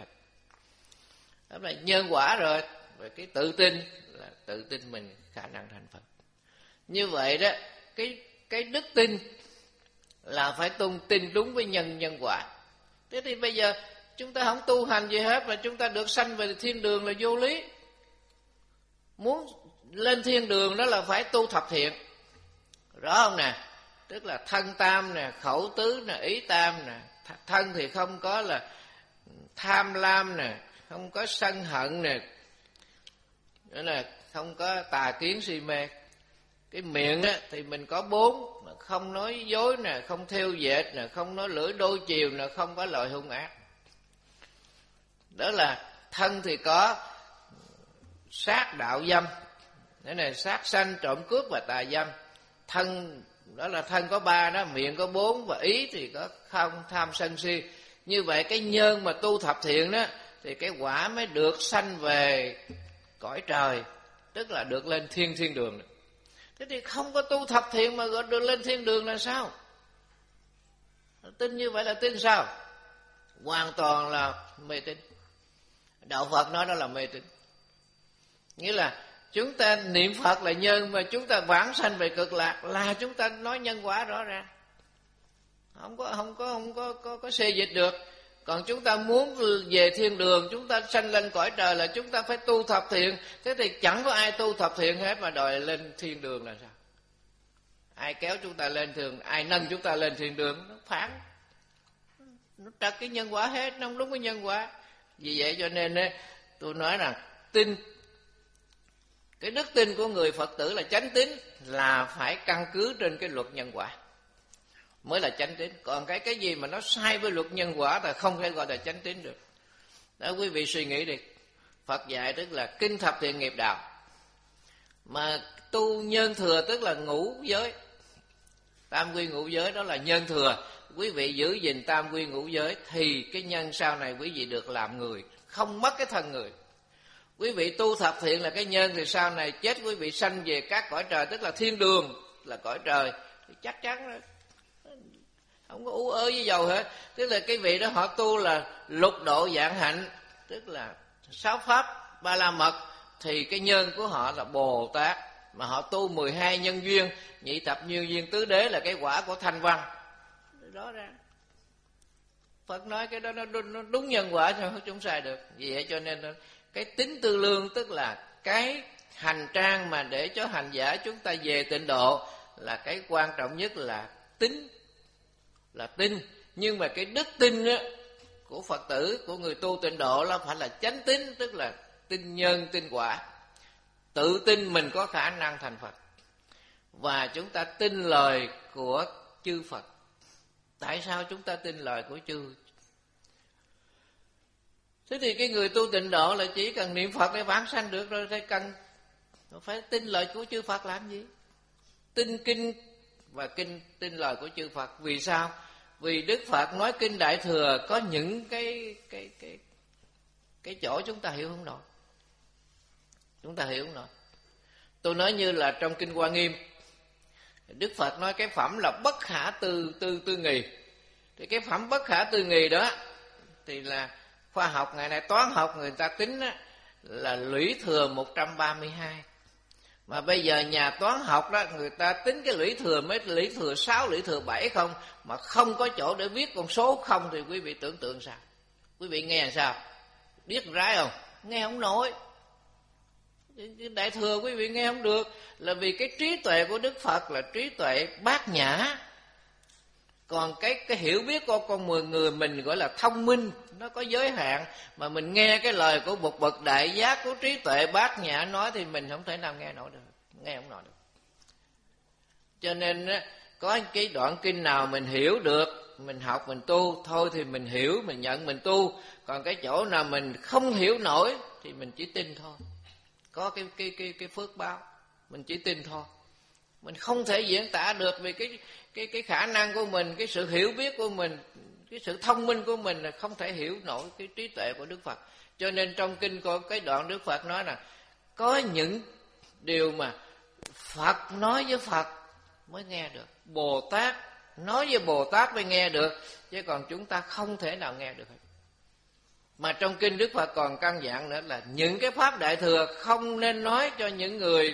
Đó là nhân quả rồi. Và cái tự tin là tự tin mình khả năng thành Phật. Như vậy đó, cái cái đức tin là phải tôn tin đúng với nhân nhân quả. Thế thì bây giờ chúng ta không tu hành gì hết, mà chúng ta được sanh về thiên đường là vô lý. Muốn lên thiên đường đó là phải tu thập thiện, rõ không nè? Tức là thân tam nè, khẩu tứ nè, ý tam nè. Thân thì không có là tham lam nè, không có sân hận nè, nữa là không có tà kiến si mê. Cái miệng á, thì mình có bốn: không nói dối nè, không thêu dệt nè, không nói lưỡi đôi chiều nè, không có lời hung ác. Đó là thân thì có sát đạo dâm, thế này sát sanh trộm cướp và tà dâm. Thân đó là thân có ba đó, miệng có bốn, và ý thì có không tham sân si. Như vậy cái nhân mà tu thập thiện đó thì cái quả mới được sanh về cõi trời, tức là được lên thiên thiên đường. Thế thì không có tu thập thiện mà gọi được lên thiên đường là sao? Tin như vậy là tin sao? Hoàn toàn là mê tín. Đạo Phật nói đó là mê tín. Nghĩa là chúng ta niệm Phật là nhân, mà chúng ta vãng sanh về cực lạc là chúng ta nói nhân quả rõ ràng, không có không có không có có, có xê dịch được. Còn chúng ta muốn về thiên đường, chúng ta sanh lên cõi trời là chúng ta phải tu thập thiện. Thế thì chẳng có ai tu thập thiện hết mà đòi lên thiên đường là sao? Ai kéo chúng ta lên thường, ai nâng chúng ta lên thiên đường? Nó phản, nó trật cái nhân quả hết, nó không đúng cái nhân quả. Vì vậy cho nên tôi nói rằng tin, cái đức tin của người Phật tử là chánh tín, là phải căn cứ trên cái luật nhân quả mới là chánh tín. Còn cái cái gì mà nó sai với luật nhân quả thì không thể gọi là chánh tín được. Đó, quý vị suy nghĩ đi. Phật dạy tức là kinh thập thiện nghiệp đạo, mà tu nhân thừa tức là ngũ giới, tam quy ngũ giới, đó là nhân thừa. Quý vị giữ gìn tam quy ngũ giới thì cái nhân sau này quý vị được làm người, không mất cái thân người. Quý vị tu thập thiện là cái nhân, thì sau này chết quý vị sanh về các cõi trời, tức là thiên đường, là cõi trời, thì chắc chắn rồi, không có ú ớ với dầu hết. Tức là cái vị đó họ tu là lục độ vạn hạnh, tức là sáu pháp ba la mật, thì cái nhân của họ là Bồ Tát. Mà họ tu mười hai nhân duyên, nhị thập nhân duyên tứ đế là cái quả của thanh văn. Đó ra Phật nói cái đó nó đúng, nó đúng nhân quả, sao chúng sai được. Vì vậy cho nên cái tín tư lương, tức là cái hành trang mà để cho hành giả chúng ta về tịnh độ, là cái quan trọng nhất là tín, là tin. Nhưng mà cái đức tin á, của Phật tử, của người tu tịnh độ là phải là chánh tín, tức là tin nhân tin quả, tự tin mình có khả năng thành Phật, và chúng ta tin lời của chư Phật. Tại sao chúng ta tin lời của chư? Thế thì cái người tu tịnh độ là chỉ cần niệm Phật để vãng sanh được rồi, phải cần phải tin lời của chư Phật làm gì? Tin kinh và kinh tin lời của chư Phật. Vì sao? Vì Đức Phật nói kinh Đại Thừa có những cái cái cái cái chỗ chúng ta hiểu không nổi. Chúng ta hiểu không nổi. Tôi nói như là trong kinh Hoa Nghiêm, Đức Phật nói cái phẩm là bất khả tư tư tư nghì. Thì cái phẩm bất khả tư nghì đó thì là khoa học ngày nay, toán học người ta tính đó, là lũy thừa một trăm ba mươi hai. Mà bây giờ nhà toán học đó, người ta tính cái lũy thừa mấy lũy thừa sáu, lũy thừa bảy không, mà không có chỗ để viết con số không, thì quý vị tưởng tượng sao? Quý vị nghe làm sao? Biết rái không? Nghe không nổi. Đại thừa quý vị nghe không được, là vì cái trí tuệ của Đức Phật là trí tuệ bát nhã. Còn cái cái hiểu biết của con người, người mình gọi là thông minh, nó có giới hạn. Mà mình nghe cái lời của một bậc đại giác của trí tuệ bát nhã nói thì mình không thể nào nghe nổi được, nghe không nổi được. Cho nên có cái đoạn kinh nào mình hiểu được, mình học mình tu thôi thì mình hiểu, mình nhận mình tu. Còn cái chỗ nào mình không hiểu nổi thì mình chỉ tin thôi. Có cái cái cái cái phước báo, mình chỉ tin thôi. Mình không thể diễn tả được, vì cái cái cái khả năng của mình, cái sự hiểu biết của mình, cái sự thông minh của mình là không thể hiểu nổi cái trí tuệ của Đức Phật. Cho nên trong kinh có cái đoạn Đức Phật nói là có những điều mà Phật nói với Phật mới nghe được, Bồ Tát nói với Bồ Tát mới nghe được, chứ còn chúng ta không thể nào nghe được hết. Mà trong kinh Đức Phật còn căn dặn nữa là những cái pháp đại thừa không nên nói cho những người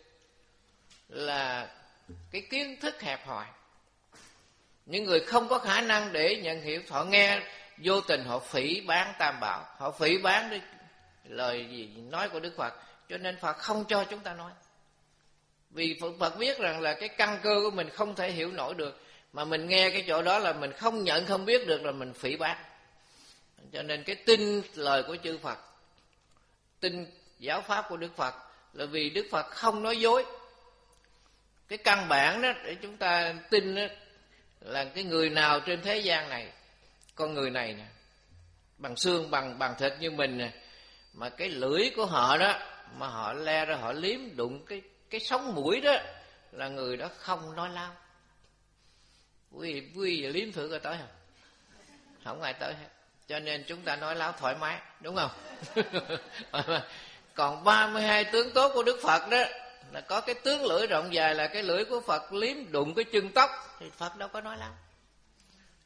là cái kiến thức hẹp hòi, những người không có khả năng để nhận hiểu. Họ nghe vô tình họ phỉ báng Tam Bảo, họ phỉ báng đi lời gì nói của Đức Phật. Cho nên Phật không cho chúng ta nói, vì Phật biết rằng là cái căn cơ của mình không thể hiểu nổi được, mà mình nghe cái chỗ đó là mình không nhận không biết được, là mình phỉ báng. Cho nên cái tin lời của chư Phật, tin giáo pháp của Đức Phật, là vì Đức Phật không nói dối. Cái căn bản đó để chúng ta tin đó, là cái người nào trên thế gian này, con người này nè, bằng xương bằng bằng thịt như mình nè, mà cái lưỡi của họ đó mà họ le ra họ liếm đụng cái cái sống mũi đó, là người đó không nói láo. Quý quý liếm thử coi tới không? Không ai tới hết. Cho nên chúng ta nói láo thoải mái, đúng không? Còn ba mươi hai tướng tốt của Đức Phật đó, là có cái tướng lưỡi rộng dài, là cái lưỡi của Phật liếm đụng cái chân tóc, thì Phật đâu có nói láo.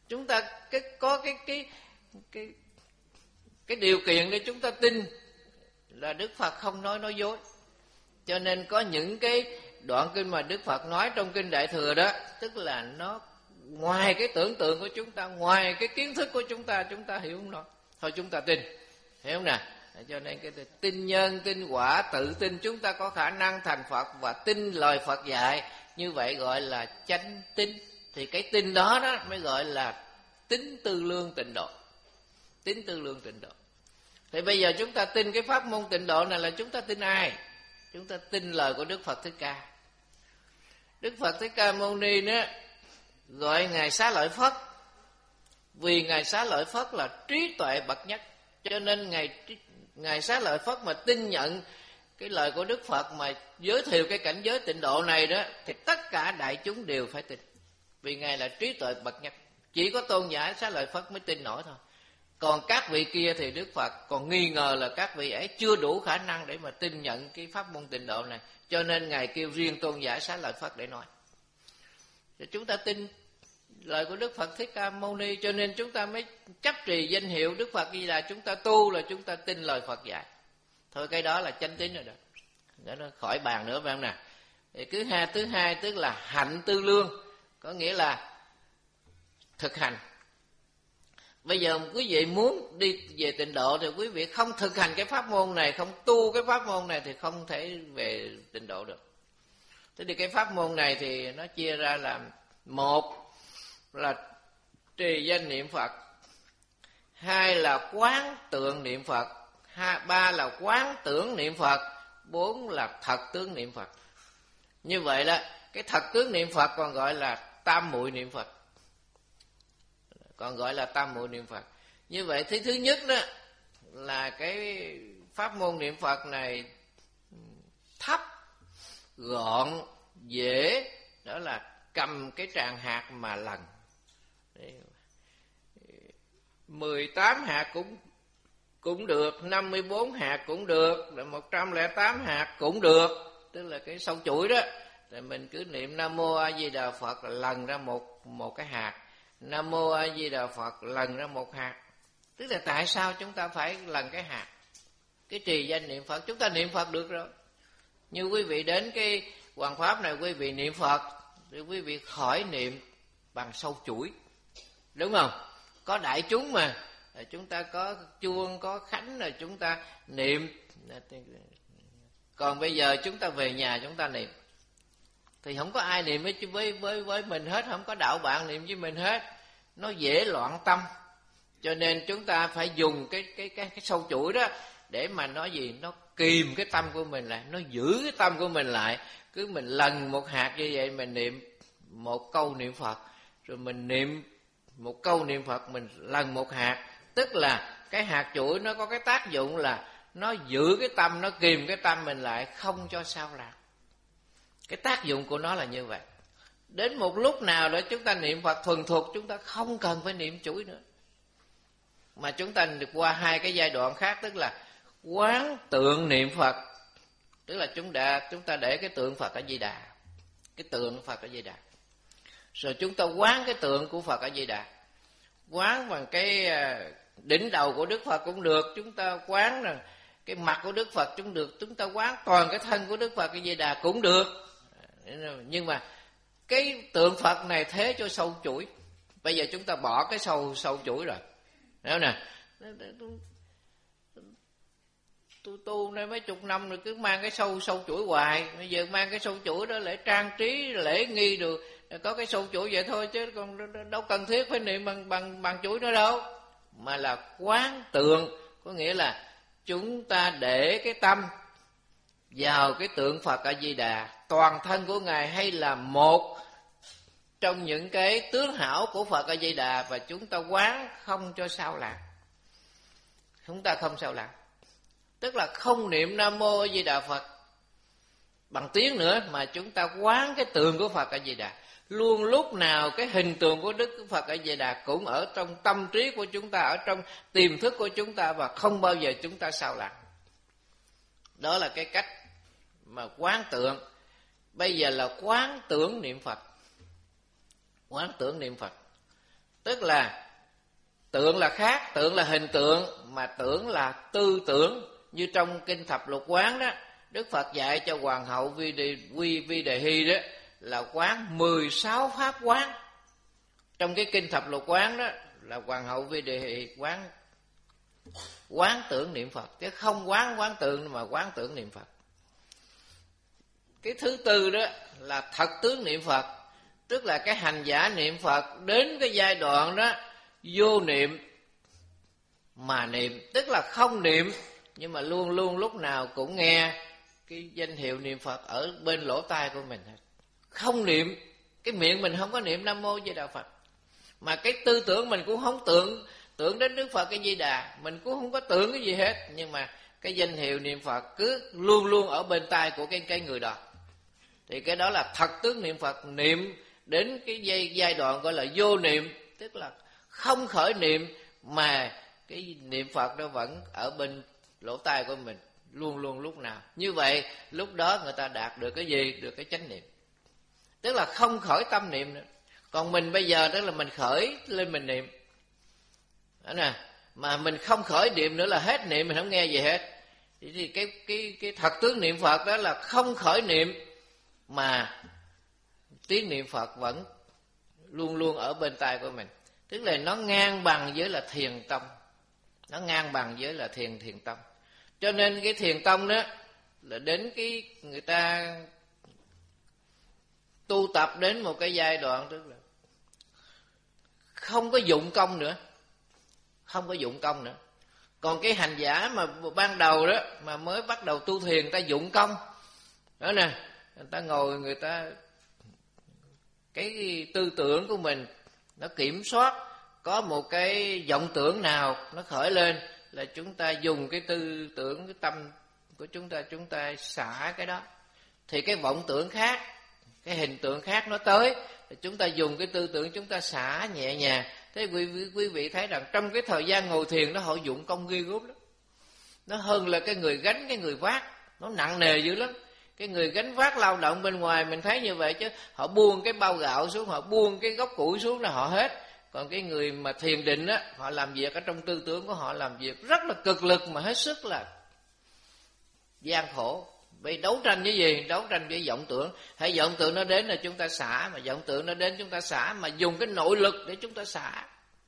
Chúng ta cái, có cái, cái, cái, cái điều kiện để chúng ta tin là Đức Phật không nói nói dối. Cho nên có những cái đoạn kinh mà Đức Phật nói trong kinh Đại Thừa đó, tức là nó ngoài cái tưởng tượng của chúng ta, ngoài cái kiến thức của chúng ta, chúng ta hiểu không nổi. Thôi chúng ta tin, hiểu không nào? Cho nên cái tin nhân, tin quả, tự tin chúng ta có khả năng thành Phật và tin lời Phật dạy, như vậy gọi là chánh tín. Thì cái tin đó đó mới gọi là tín tư lương tịnh độ. Tín tư lương tịnh độ. Thì bây giờ chúng ta tin cái pháp môn tịnh độ này là chúng ta tin ai? Chúng ta tin lời của Đức Phật Thích Ca. Đức Phật Thích Ca Mâu Ni đó gọi Ngài Xá Lợi Phất, vì Ngài Xá Lợi Phất là trí tuệ bậc nhất. Cho nên Ngài, Ngài Xá Lợi Phất mà tin nhận cái lời của Đức Phật mà giới thiệu cái cảnh giới tịnh độ này đó, thì tất cả đại chúng đều phải tin, vì Ngài là trí tuệ bậc nhất. Chỉ có tôn giả Xá Lợi Phất mới tin nổi thôi. Còn các vị kia thì Đức Phật còn nghi ngờ là các vị ấy chưa đủ khả năng để mà tin nhận cái pháp môn tịnh độ này. Cho nên Ngài kêu riêng tôn giả Xá Lợi Phất để nói. Thì chúng ta tin lời của Đức Phật Thích Ca Mâu Ni, cho nên chúng ta mới chấp trì danh hiệu Đức Phật Di Đà. Chúng ta tu là chúng ta tin lời Phật dạy. Thôi cái đó là chánh tín rồi đó. Để nó khỏi bàn nữa phải không nào? Thì thứ hai, thứ hai tức là hạnh tư lương, có nghĩa là thực hành. Bây giờ quý vị muốn đi về tịnh độ thì quý vị không thực hành cái pháp môn này, không tu cái pháp môn này thì không thể về tịnh độ được. Thế thì cái pháp môn này thì nó chia ra làm: một là trì danh niệm Phật, hai là quán tượng niệm Phật, hai, ba là quán tưởng niệm Phật, bốn là thật tướng niệm Phật. Như vậy đó, cái thật tướng niệm Phật còn gọi là tam muội niệm Phật, còn gọi là tam muội niệm Phật. Như vậy thứ thứ nhất đó là cái pháp môn niệm Phật này thấp, gọn, dễ, đó là cầm cái tràng hạt mà lần. mười tám hạt cũng cũng được, năm mươi bốn hạt cũng được, một trăm lẻ tám hạt cũng được, tức là cái sâu chuỗi đó. Thì mình cứ niệm Nam Mô A Di Đà Phật là lần ra một một cái hạt, Nam Mô A Di Đà Phật lần ra một hạt. Tức là tại sao chúng ta phải lần cái hạt? Cái trì danh niệm Phật chúng ta niệm Phật được rồi. Như quý vị đến cái Hoàng Pháp này, quý vị niệm Phật thì quý vị khỏi niệm bằng sâu chuỗi, đúng không? Có đại chúng mà, chúng ta có chuông, có khánh rồi chúng ta niệm. Còn bây giờ chúng ta về nhà chúng ta niệm thì không có ai niệm với với với với mình hết, không có đạo bạn niệm với mình hết, nó dễ loạn tâm. Cho nên chúng ta phải dùng cái cái cái cái sâu chuỗi đó để mà nói gì, nó kìm cái tâm của mình lại, nó giữ cái tâm của mình lại. Cứ mình lần một hạt như vậy, mình niệm một câu niệm Phật, rồi mình niệm một câu niệm Phật, mình lần một hạt, tức là cái hạt chuỗi nó có cái tác dụng là nó giữ cái tâm, nó kìm cái tâm mình lại, không cho sao lạc. Cái tác dụng của nó là như vậy. Đến một lúc nào đó chúng ta niệm Phật thuần thục, chúng ta không cần phải niệm chuỗi nữa, mà chúng ta được qua hai cái giai đoạn khác, tức là quán tượng niệm Phật, tức là chúng đã chúng ta để cái tượng Phật A Di Đà, cái tượng Phật A Di Đà, rồi chúng ta quán cái tượng của Phật A Di Đà, quán bằng cái đỉnh đầu của Đức Phật cũng được, chúng ta quán là cái mặt của Đức Phật cũng được, chúng ta quán toàn cái thân của Đức Phật A Di Đà cũng được. Nhưng mà cái tượng Phật này thế cho sâu chuỗi. Bây giờ chúng ta bỏ cái sâu sâu chuỗi rồi, hiểu nè. Tu tu đây mấy chục năm rồi cứ mang cái sâu sâu chuỗi hoài. Bây giờ mang cái sâu chuỗi đó để trang trí, lễ nghi được, có cái sâu chuỗi vậy thôi, chứ còn đâu cần thiết phải niệm bằng bằng bằng chuỗi nữa đâu. Mà là quán tượng, có nghĩa là chúng ta để cái tâm vào cái tượng Phật A Di Đà, toàn thân của Ngài hay là một trong những cái tướng hảo của Phật A Di Đà, và chúng ta quán không cho sao lạc. Chúng ta không sao lạc, tức là không niệm Nam Mô A Di Đà Phật bằng tiếng nữa, mà chúng ta quán cái tượng của Phật A Di Đà. Luôn lúc nào cái hình tượng của Đức Phật A Di Đà cũng ở trong tâm trí của chúng ta, ở trong tiềm thức của chúng ta, và không bao giờ chúng ta sao lạc. Đó là cái cách mà quán tượng. Bây giờ là quán tưởng niệm Phật. Quán tưởng niệm Phật Tức là tượng là khác, tượng là hình tượng, mà tưởng là tư tưởng. Như trong kinh Thập Lục Quán đó, Đức Phật dạy cho Hoàng hậu Vi Đề, Vi, Vi Đề Hy đó là quán mười sáu pháp quán. Trong cái kinh Thập Lục Quán đó là Hoàng hậu Vi Đề Hy quán quán tưởng niệm Phật, chứ không quán quán tượng mà quán tưởng niệm Phật. Cái thứ tư đó là thật tướng niệm Phật, tức là cái hành giả niệm Phật đến cái giai đoạn đó vô niệm mà niệm, tức là không niệm nhưng mà luôn luôn lúc nào cũng nghe cái danh hiệu niệm Phật ở bên lỗ tai của mình. Không niệm, cái miệng mình không có niệm Nam Mô Di Đà Phật, mà cái tư tưởng mình cũng không tưởng tưởng đến Đức Phật cái Di Đà, mình cũng không có tưởng cái gì hết, nhưng mà cái danh hiệu niệm Phật cứ luôn luôn ở bên tai của cái cái người đó. Thì cái đó là thật tướng niệm Phật, niệm đến cái giai, giai đoạn gọi là vô niệm, tức là không khởi niệm mà cái niệm Phật đó vẫn ở bên lỗ tai của mình luôn luôn lúc nào. Như vậy lúc đó người ta đạt được cái gì? Được cái chánh niệm, tức là không khởi tâm niệm nữa. Còn mình bây giờ tức là mình khởi lên mình niệm đó nè, mà mình không khởi niệm nữa là hết niệm, mình không nghe gì hết. Thì cái cái cái thật tướng niệm Phật đó là không khởi niệm mà tiếng niệm Phật vẫn luôn luôn ở bên tai của mình, tức là nó ngang bằng với là thiền tông, nó ngang bằng với là thiền thiền tông. Cho nên cái thiền tông đó là đến cái người ta tu tập đến một cái giai đoạn tức là không có dụng công nữa, không có dụng công nữa. Còn cái hành giả mà ban đầu đó mà mới bắt đầu tu thiền, người ta dụng công đó nè, người ta ngồi, người ta cái tư tưởng của mình nó kiểm soát, có một cái vọng tưởng nào nó khởi lên là chúng ta dùng cái tư tưởng, cái tâm của chúng ta, chúng ta xả cái đó. Thì cái vọng tưởng khác, cái hình tượng khác nó tới, thì chúng ta dùng cái tư tưởng chúng ta xả nhẹ nhàng. Thế quý, quý vị thấy rằng trong cái thời gian ngồi thiền đó họ dụng công ghê gớm lắm. Nó hơn là cái người gánh, cái người vác, nó nặng nề dữ lắm. Cái người gánh vác lao động bên ngoài mình thấy như vậy, chứ họ buông cái bao gạo xuống, họ buông cái gốc củi xuống là họ hết. Còn cái người mà thiền định á, họ làm việc ở trong tư tưởng của họ, làm việc rất là cực lực mà hết sức là gian khổ. Vì đấu tranh với gì? Đấu tranh với vọng tưởng. Hay vọng tưởng nó đến là chúng ta xả, mà vọng tưởng nó đến chúng ta xả, mà dùng cái nội lực để chúng ta xả.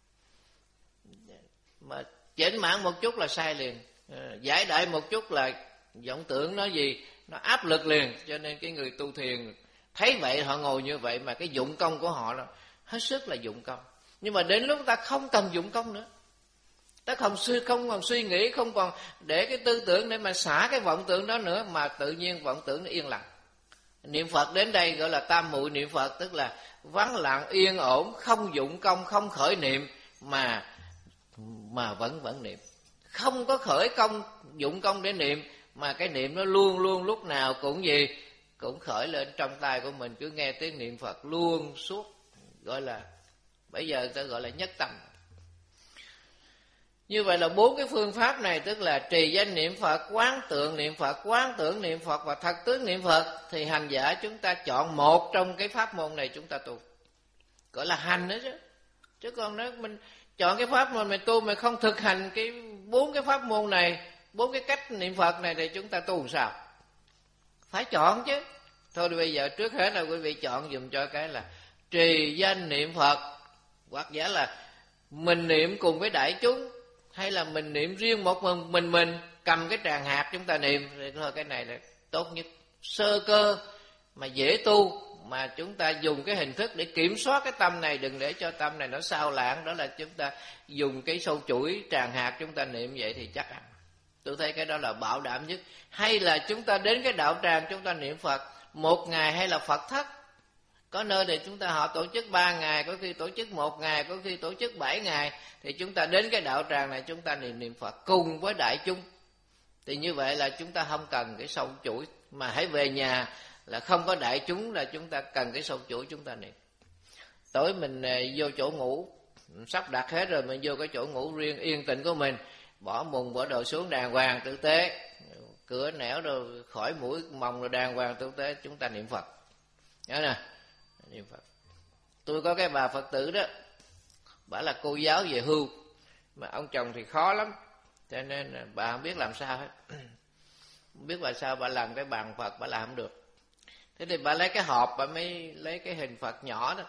Mà chểnh mãn một chút là sai liền, giải đại một chút là vọng tưởng nó gì? Nó áp lực liền. Cho nên cái người tu thiền thấy vậy họ ngồi như vậy, mà cái dụng công của họ là hết sức là dụng công. Nhưng mà đến lúc ta không cần dụng công nữa, ta không suy không còn suy nghĩ, không còn để cái tư tưởng để mà xả cái vọng tưởng đó nữa, mà tự nhiên vọng tưởng nó yên lặng. Niệm Phật đến đây gọi là tam muội niệm Phật, tức là vắng lặng yên ổn, không dụng công, không khởi niệm mà mà vẫn vẫn niệm, không có khởi công dụng công để niệm, mà cái niệm nó luôn luôn lúc nào cũng gì cũng khởi lên trong tai của mình, cứ nghe tiếng niệm Phật luôn suốt, gọi là bây giờ ta gọi là nhất tâm. Như vậy là bốn cái phương pháp này, tức là trì danh niệm Phật, quán tượng niệm Phật, quán tưởng niệm Phật và thật tướng niệm Phật. Thì hành giả chúng ta chọn một trong cái pháp môn này chúng ta tu, gọi là hành đó chứ. Chứ còn nếu mình chọn cái pháp môn mình tu mà không thực hành cái bốn cái pháp môn này, bốn cái cách niệm Phật này, thì chúng ta tu làm sao? Phải chọn chứ. Thôi bây giờ trước hết là quý vị chọn dùm cho cái là trì danh niệm Phật, hoặc giả là mình niệm cùng với đại chúng, hay là mình niệm riêng một mình mình, mình cầm cái tràng hạt chúng ta niệm. Thì thôi cái này là tốt nhất, sơ cơ mà dễ tu, mà chúng ta dùng cái hình thức để kiểm soát cái tâm này, đừng để cho tâm này nó sao lãng. Đó là chúng ta dùng cái sâu chuỗi tràng hạt chúng ta niệm vậy thì chắc ăn. Tôi thấy cái đó là bảo đảm nhất. Hay là chúng ta đến cái đạo tràng chúng ta niệm Phật một ngày, hay là Phật thất. Có nơi thì chúng ta họ tổ chức ba ngày, có khi tổ chức một ngày, có khi tổ chức bảy ngày. Thì chúng ta đến cái đạo tràng này chúng ta niệm niệm Phật cùng với đại chúng. Thì như vậy là chúng ta không cần cái sâu chuỗi, mà hãy về nhà là không có đại chúng là chúng ta cần cái sâu chuỗi chúng ta niệm. Tối mình vô chỗ ngủ, sắp đặt hết rồi, mình vô cái chỗ ngủ riêng yên tĩnh của mình, bỏ mùng bỏ đồ xuống đàng hoàng tử tế, cửa nẻo rồi khỏi mũi mồng rồi đàng hoàng tử tế, chúng ta niệm Phật. Nhớ nè, niệm Phật. Tôi có cái bà Phật tử đó, Bà là cô giáo về hưu, mà ông chồng thì khó lắm, cho nên bà không biết làm sao hết. Không biết bà sao bà làm cái bàn Phật bà làm không được. Thế thì bà lấy cái hộp, bà mới lấy cái hình Phật nhỏ đó,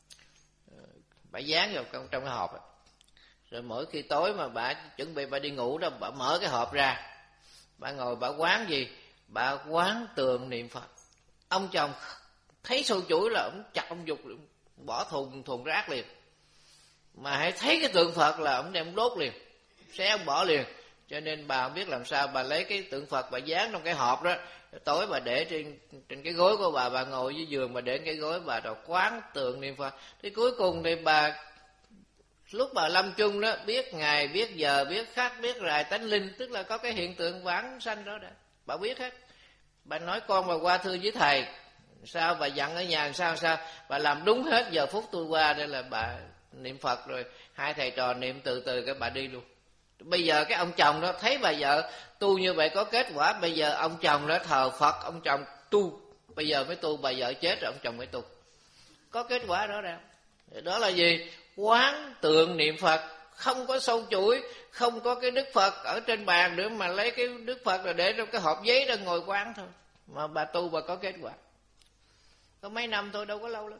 bà dán vào trong, trong cái hộp đó. Rồi mỗi khi tối mà bà chuẩn bị bà đi ngủ đó, bà mở cái hộp ra, bà ngồi bà quán gì? Bà quán tường niệm Phật. Ông chồng thấy sâu chuỗi là ông chặt ông giục, bỏ thùng thùng rác liền. Mà hãy thấy cái tượng Phật là ông đem đốt liền, xé ông bỏ liền. Cho nên bà không biết làm sao, bà lấy cái tượng Phật bà dán trong cái hộp đó, tối bà để trên trên cái gối của bà, bà ngồi dưới giường bà để cái gối bà rồi quán tượng niệm Phật. Thì cuối cùng thì bà lúc bà lâm chung đó, biết ngày, biết giờ, biết khắc, biết rài tánh linh, tức là có cái hiện tượng vãng sanh đó đã. Bà biết hết. Bà nói con bà qua thưa với thầy, sao bà dặn ở nhà sao sao, bà làm đúng hết. Giờ phút tôi qua đây là bà niệm Phật rồi, hai thầy trò niệm từ từ cái bà đi luôn. Bây giờ cái ông chồng đó thấy bà vợ tu như vậy có kết quả, bây giờ ông chồng đó thờ Phật, ông chồng tu, bây giờ mới tu, bà vợ chết rồi ông chồng mới tu, có kết quả đó ra. Đó là gì? Quán tượng niệm Phật, không có sâu chuỗi, không có cái Đức Phật ở trên bàn nữa, mà lấy cái Đức Phật rồi để trong cái hộp giấy đó ngồi quán thôi. Mà bà tu bà có kết quả, có mấy năm thôi, đâu có lâu lắm.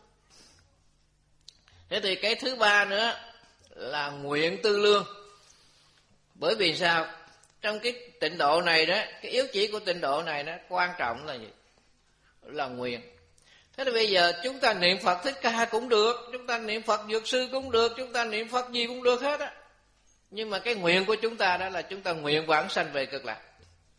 Thế thì cái thứ ba nữa là nguyện tư lương. Bởi vì sao? Trong cái tịnh độ này đó, cái yếu chỉ của tịnh độ này đó, quan trọng là gì? Là nguyện. Thế thì bây giờ chúng ta niệm Phật Thích Ca cũng được, chúng ta niệm Phật Dược Sư cũng được, chúng ta niệm Phật gì cũng được hết á. Nhưng mà cái nguyện của chúng ta đó là chúng ta nguyện vãng sanh về Cực Lạc.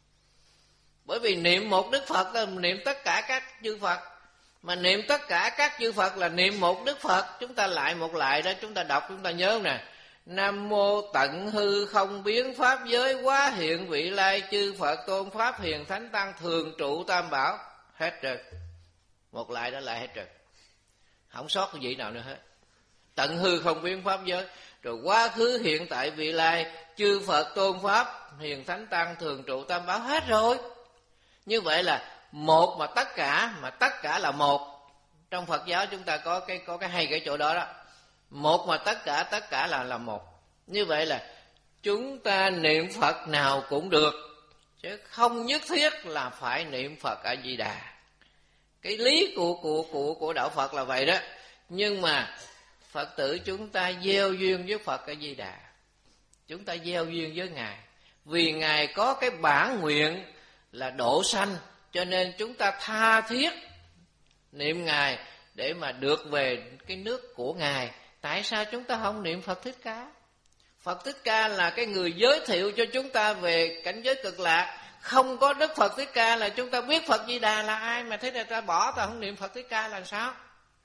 Bởi vì niệm một Đức Phật là niệm tất cả các chư Phật. Mà niệm tất cả các chư Phật là niệm một Đức Phật. Chúng ta lại một lại đó, chúng ta đọc, chúng ta nhớ nè. Nam mô tận hư không biến pháp giới, quá hiện vị lai chư Phật tôn pháp hiền thánh tăng, thường trụ tam bảo. Hết rồi. Một lại đó lại hết rồi, không sót cái gì nào nữa hết. Tận hư không biến pháp giới, rồi quá khứ hiện tại vị lai chư Phật tôn pháp hiền thánh tăng, thường trụ tam bảo, hết rồi. Như vậy là một mà tất cả, mà tất cả là một. Trong Phật giáo chúng ta có cái có cái hay cái chỗ đó đó, một mà tất cả, tất cả là là một. Như vậy là chúng ta niệm Phật nào cũng được, chứ không nhất thiết là phải niệm Phật A Di Đà. Cái lý của của của của đạo Phật là vậy đó. Nhưng mà Phật tử chúng ta gieo duyên với Phật A Di Đà, chúng ta gieo duyên với Ngài, vì Ngài có cái bản nguyện là độ sanh, cho nên chúng ta tha thiết niệm Ngài để mà được về cái nước của Ngài. Tại sao chúng ta không niệm Phật Thích Ca? Phật Thích Ca là cái người giới thiệu cho chúng ta về cảnh giới Cực Lạc. Không có Đức Phật Thích Ca là chúng ta biết Phật Di Đà là ai, mà thế này ta bỏ, ta không niệm Phật Thích Ca là sao?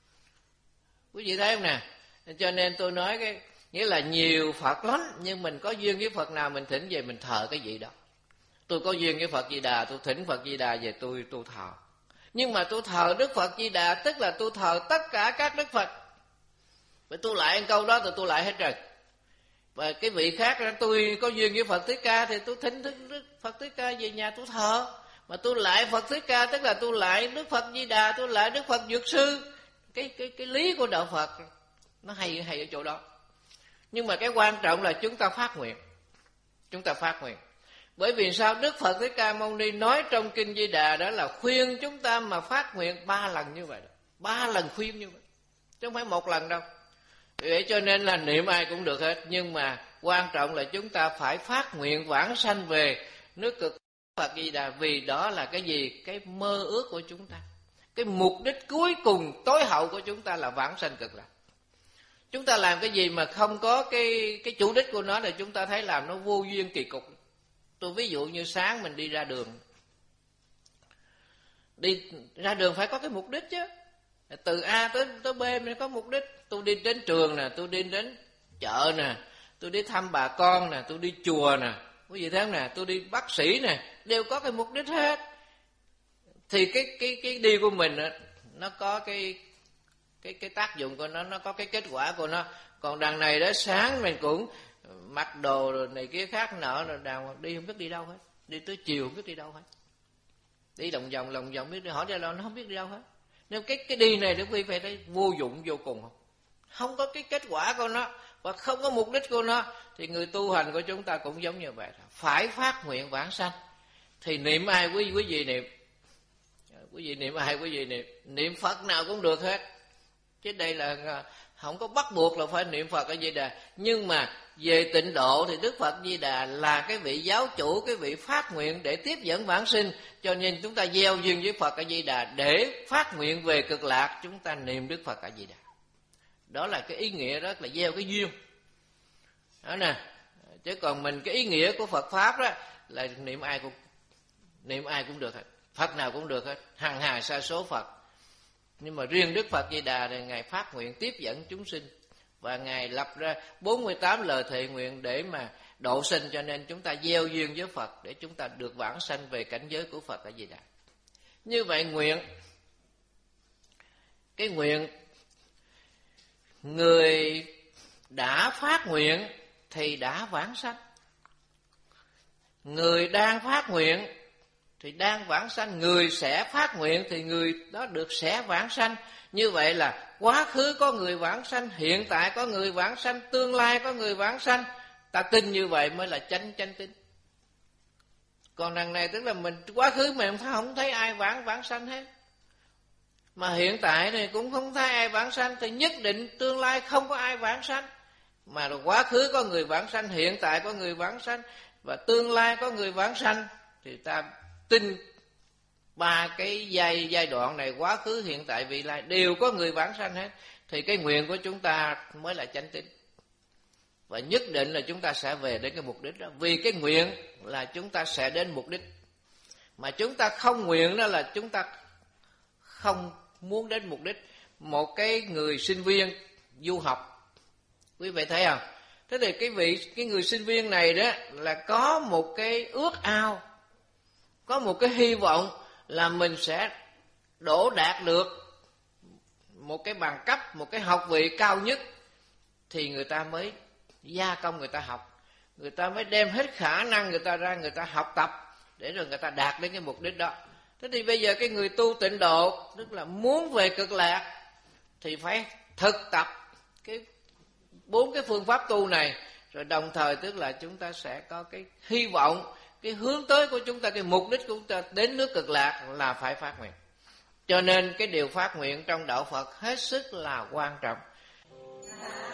Quý vị thấy không nè? Cho nên tôi nói cái nghĩa là nhiều Phật lắm, nhưng mình có duyên với Phật nào mình thỉnh về mình thờ cái gì đó. Tôi có duyên với Phật Di Đà, tôi thỉnh Phật Di Đà về tôi tôi thờ. Nhưng mà tôi thờ Đức Phật Di Đà tức là tôi thờ tất cả các Đức Phật. Vậy tôi lại câu đó thì tôi lại hết rồi. Và cái vị khác là tôi có duyên với Phật Thích Ca thì tôi thỉnh Đức Phật Thích Ca về nhà tôi thờ. Mà tôi lại Phật Thích Ca tức là tôi lại Đức Phật Di Đà, tôi lại Đức Phật Dược Sư. Cái cái cái lý của đạo Phật nó hay hay ở chỗ đó. Nhưng mà cái quan trọng là chúng ta phát nguyện. Chúng ta phát nguyện. Bởi vì sao? Đức Phật Thích Ca Mâu Ni nói trong Kinh Di Đà đó là khuyên chúng ta mà phát nguyện ba lần như vậy. Ba lần khuyên như vậy, chứ không phải một lần đâu. Vậy cho nên là niệm ai cũng được hết. Nhưng mà quan trọng là chúng ta phải phát nguyện vãng sanh về nước Cực Phật Di Đà. Vì đó là cái gì? Cái mơ ước của chúng ta. Cái mục đích cuối cùng tối hậu của chúng ta là vãng sanh Cực Lạc. Chúng ta làm cái gì mà không có cái, cái chủ đích của nó thì chúng ta thấy làm nó vô duyên kỳ cục. Tôi ví dụ như sáng mình đi ra đường, đi ra đường phải có cái mục đích chứ. Từ A tới tới B mình có mục đích. Tôi đi đến trường nè, tôi đi đến chợ nè, tôi đi thăm bà con nè, tôi đi chùa nè, quý vị thấy không nè, tôi đi bác sĩ nè, đều có cái mục đích hết. Thì cái cái cái đi của mình nó có cái cái cái tác dụng của nó, nó có cái kết quả của nó. Còn đằng này đó sáng mình cũng mặc đồ rồi này kia khác nọ rồi đàng đi không biết đi đâu hết, đi tới chiều không biết đi đâu hết, đi lòng vòng lòng vòng biết đi hỏi ra đâu nó không biết đi đâu hết. Nên cái cái đi này để quý vị thấy vô dụng vô cùng không? Không có cái kết quả của nó. và không có mục đích của nó, thì người tu hành của chúng ta cũng giống như vậy, phải phát nguyện vãng sanh. Thì niệm ai quý quý vị niệm, quý vị niệm ai quý vị niệm, niệm Phật nào cũng được hết, chứ đây là không có bắt buộc là phải niệm Phật A Di Đà. Nhưng mà về tịnh độ thì Đức Phật Di Đà là cái vị giáo chủ, cái vị phát nguyện để tiếp dẫn vãng sinh, cho nên chúng ta gieo duyên với Phật A Di Đà để phát nguyện về cực lạc, chúng ta niệm Đức Phật A Di Đà. Đó là cái ý nghĩa, đó là gieo cái duyên đó nè. Chứ còn mình cái ý nghĩa của Phật pháp đó là niệm ai cũng niệm ai cũng được hết, Phật nào cũng được hết, hằng hà sa số Phật. Nhưng mà riêng Đức Phật Di Đà thì Ngài phát nguyện tiếp dẫn chúng sinh, và Ngài lập ra bốn mươi tám lời thệ nguyện để mà độ sinh, cho nên chúng ta gieo duyên với Phật để chúng ta được vãng sanh về cảnh giới của Phật A Di Đà. Như vậy nguyện, cái nguyện người đã phát nguyện thì đã vãng sanh, người đang phát nguyện thì đang vãng sanh, người sẽ phát nguyện thì người đó được sẽ vãng sanh. Như vậy là quá khứ có người vãng sanh, hiện tại có người vãng sanh, tương lai có người vãng sanh. Ta tin như vậy mới là chánh chánh tín. Còn đằng này tức là mình quá khứ mình không thấy ai vãng vãng sanh hết, mà hiện tại thì cũng không thấy ai vãng sanh, thì nhất định tương lai không có ai vãng sanh. Mà quá khứ có người vãng sanh, hiện tại có người vãng sanh, và tương lai có người vãng sanh, thì ta tin ba cái giai giai đoạn này, quá khứ, hiện tại, vị lai đều có người vãng sanh hết, thì cái nguyện của chúng ta mới là chánh tín. Và nhất định là chúng ta sẽ về đến cái mục đích đó. Vì cái nguyện là chúng ta sẽ đến mục đích, mà chúng ta không nguyện đó là chúng ta không muốn đến mục đích. Một cái người sinh viên du học, quý vị thấy không? Thế thì cái vị cái người sinh viên này đó là có một cái ước ao, có một cái hy vọng là mình sẽ đỗ đạt được một cái bằng cấp, một cái học vị cao nhất, thì người ta mới gia công, người ta học, người ta mới đem hết khả năng người ta ra, người ta học tập để rồi người ta đạt đến cái mục đích đó. Thế thì bây giờ cái người tu tịnh độ, tức là muốn về cực lạc, thì phải thực tập cái bốn cái phương pháp tu này, rồi đồng thời tức là chúng ta sẽ có cái hy vọng, cái hướng tới của chúng ta, cái mục đích của chúng ta đến nước cực lạc là phải phát nguyện. Cho nên cái điều phát nguyện trong đạo Phật hết sức là quan trọng.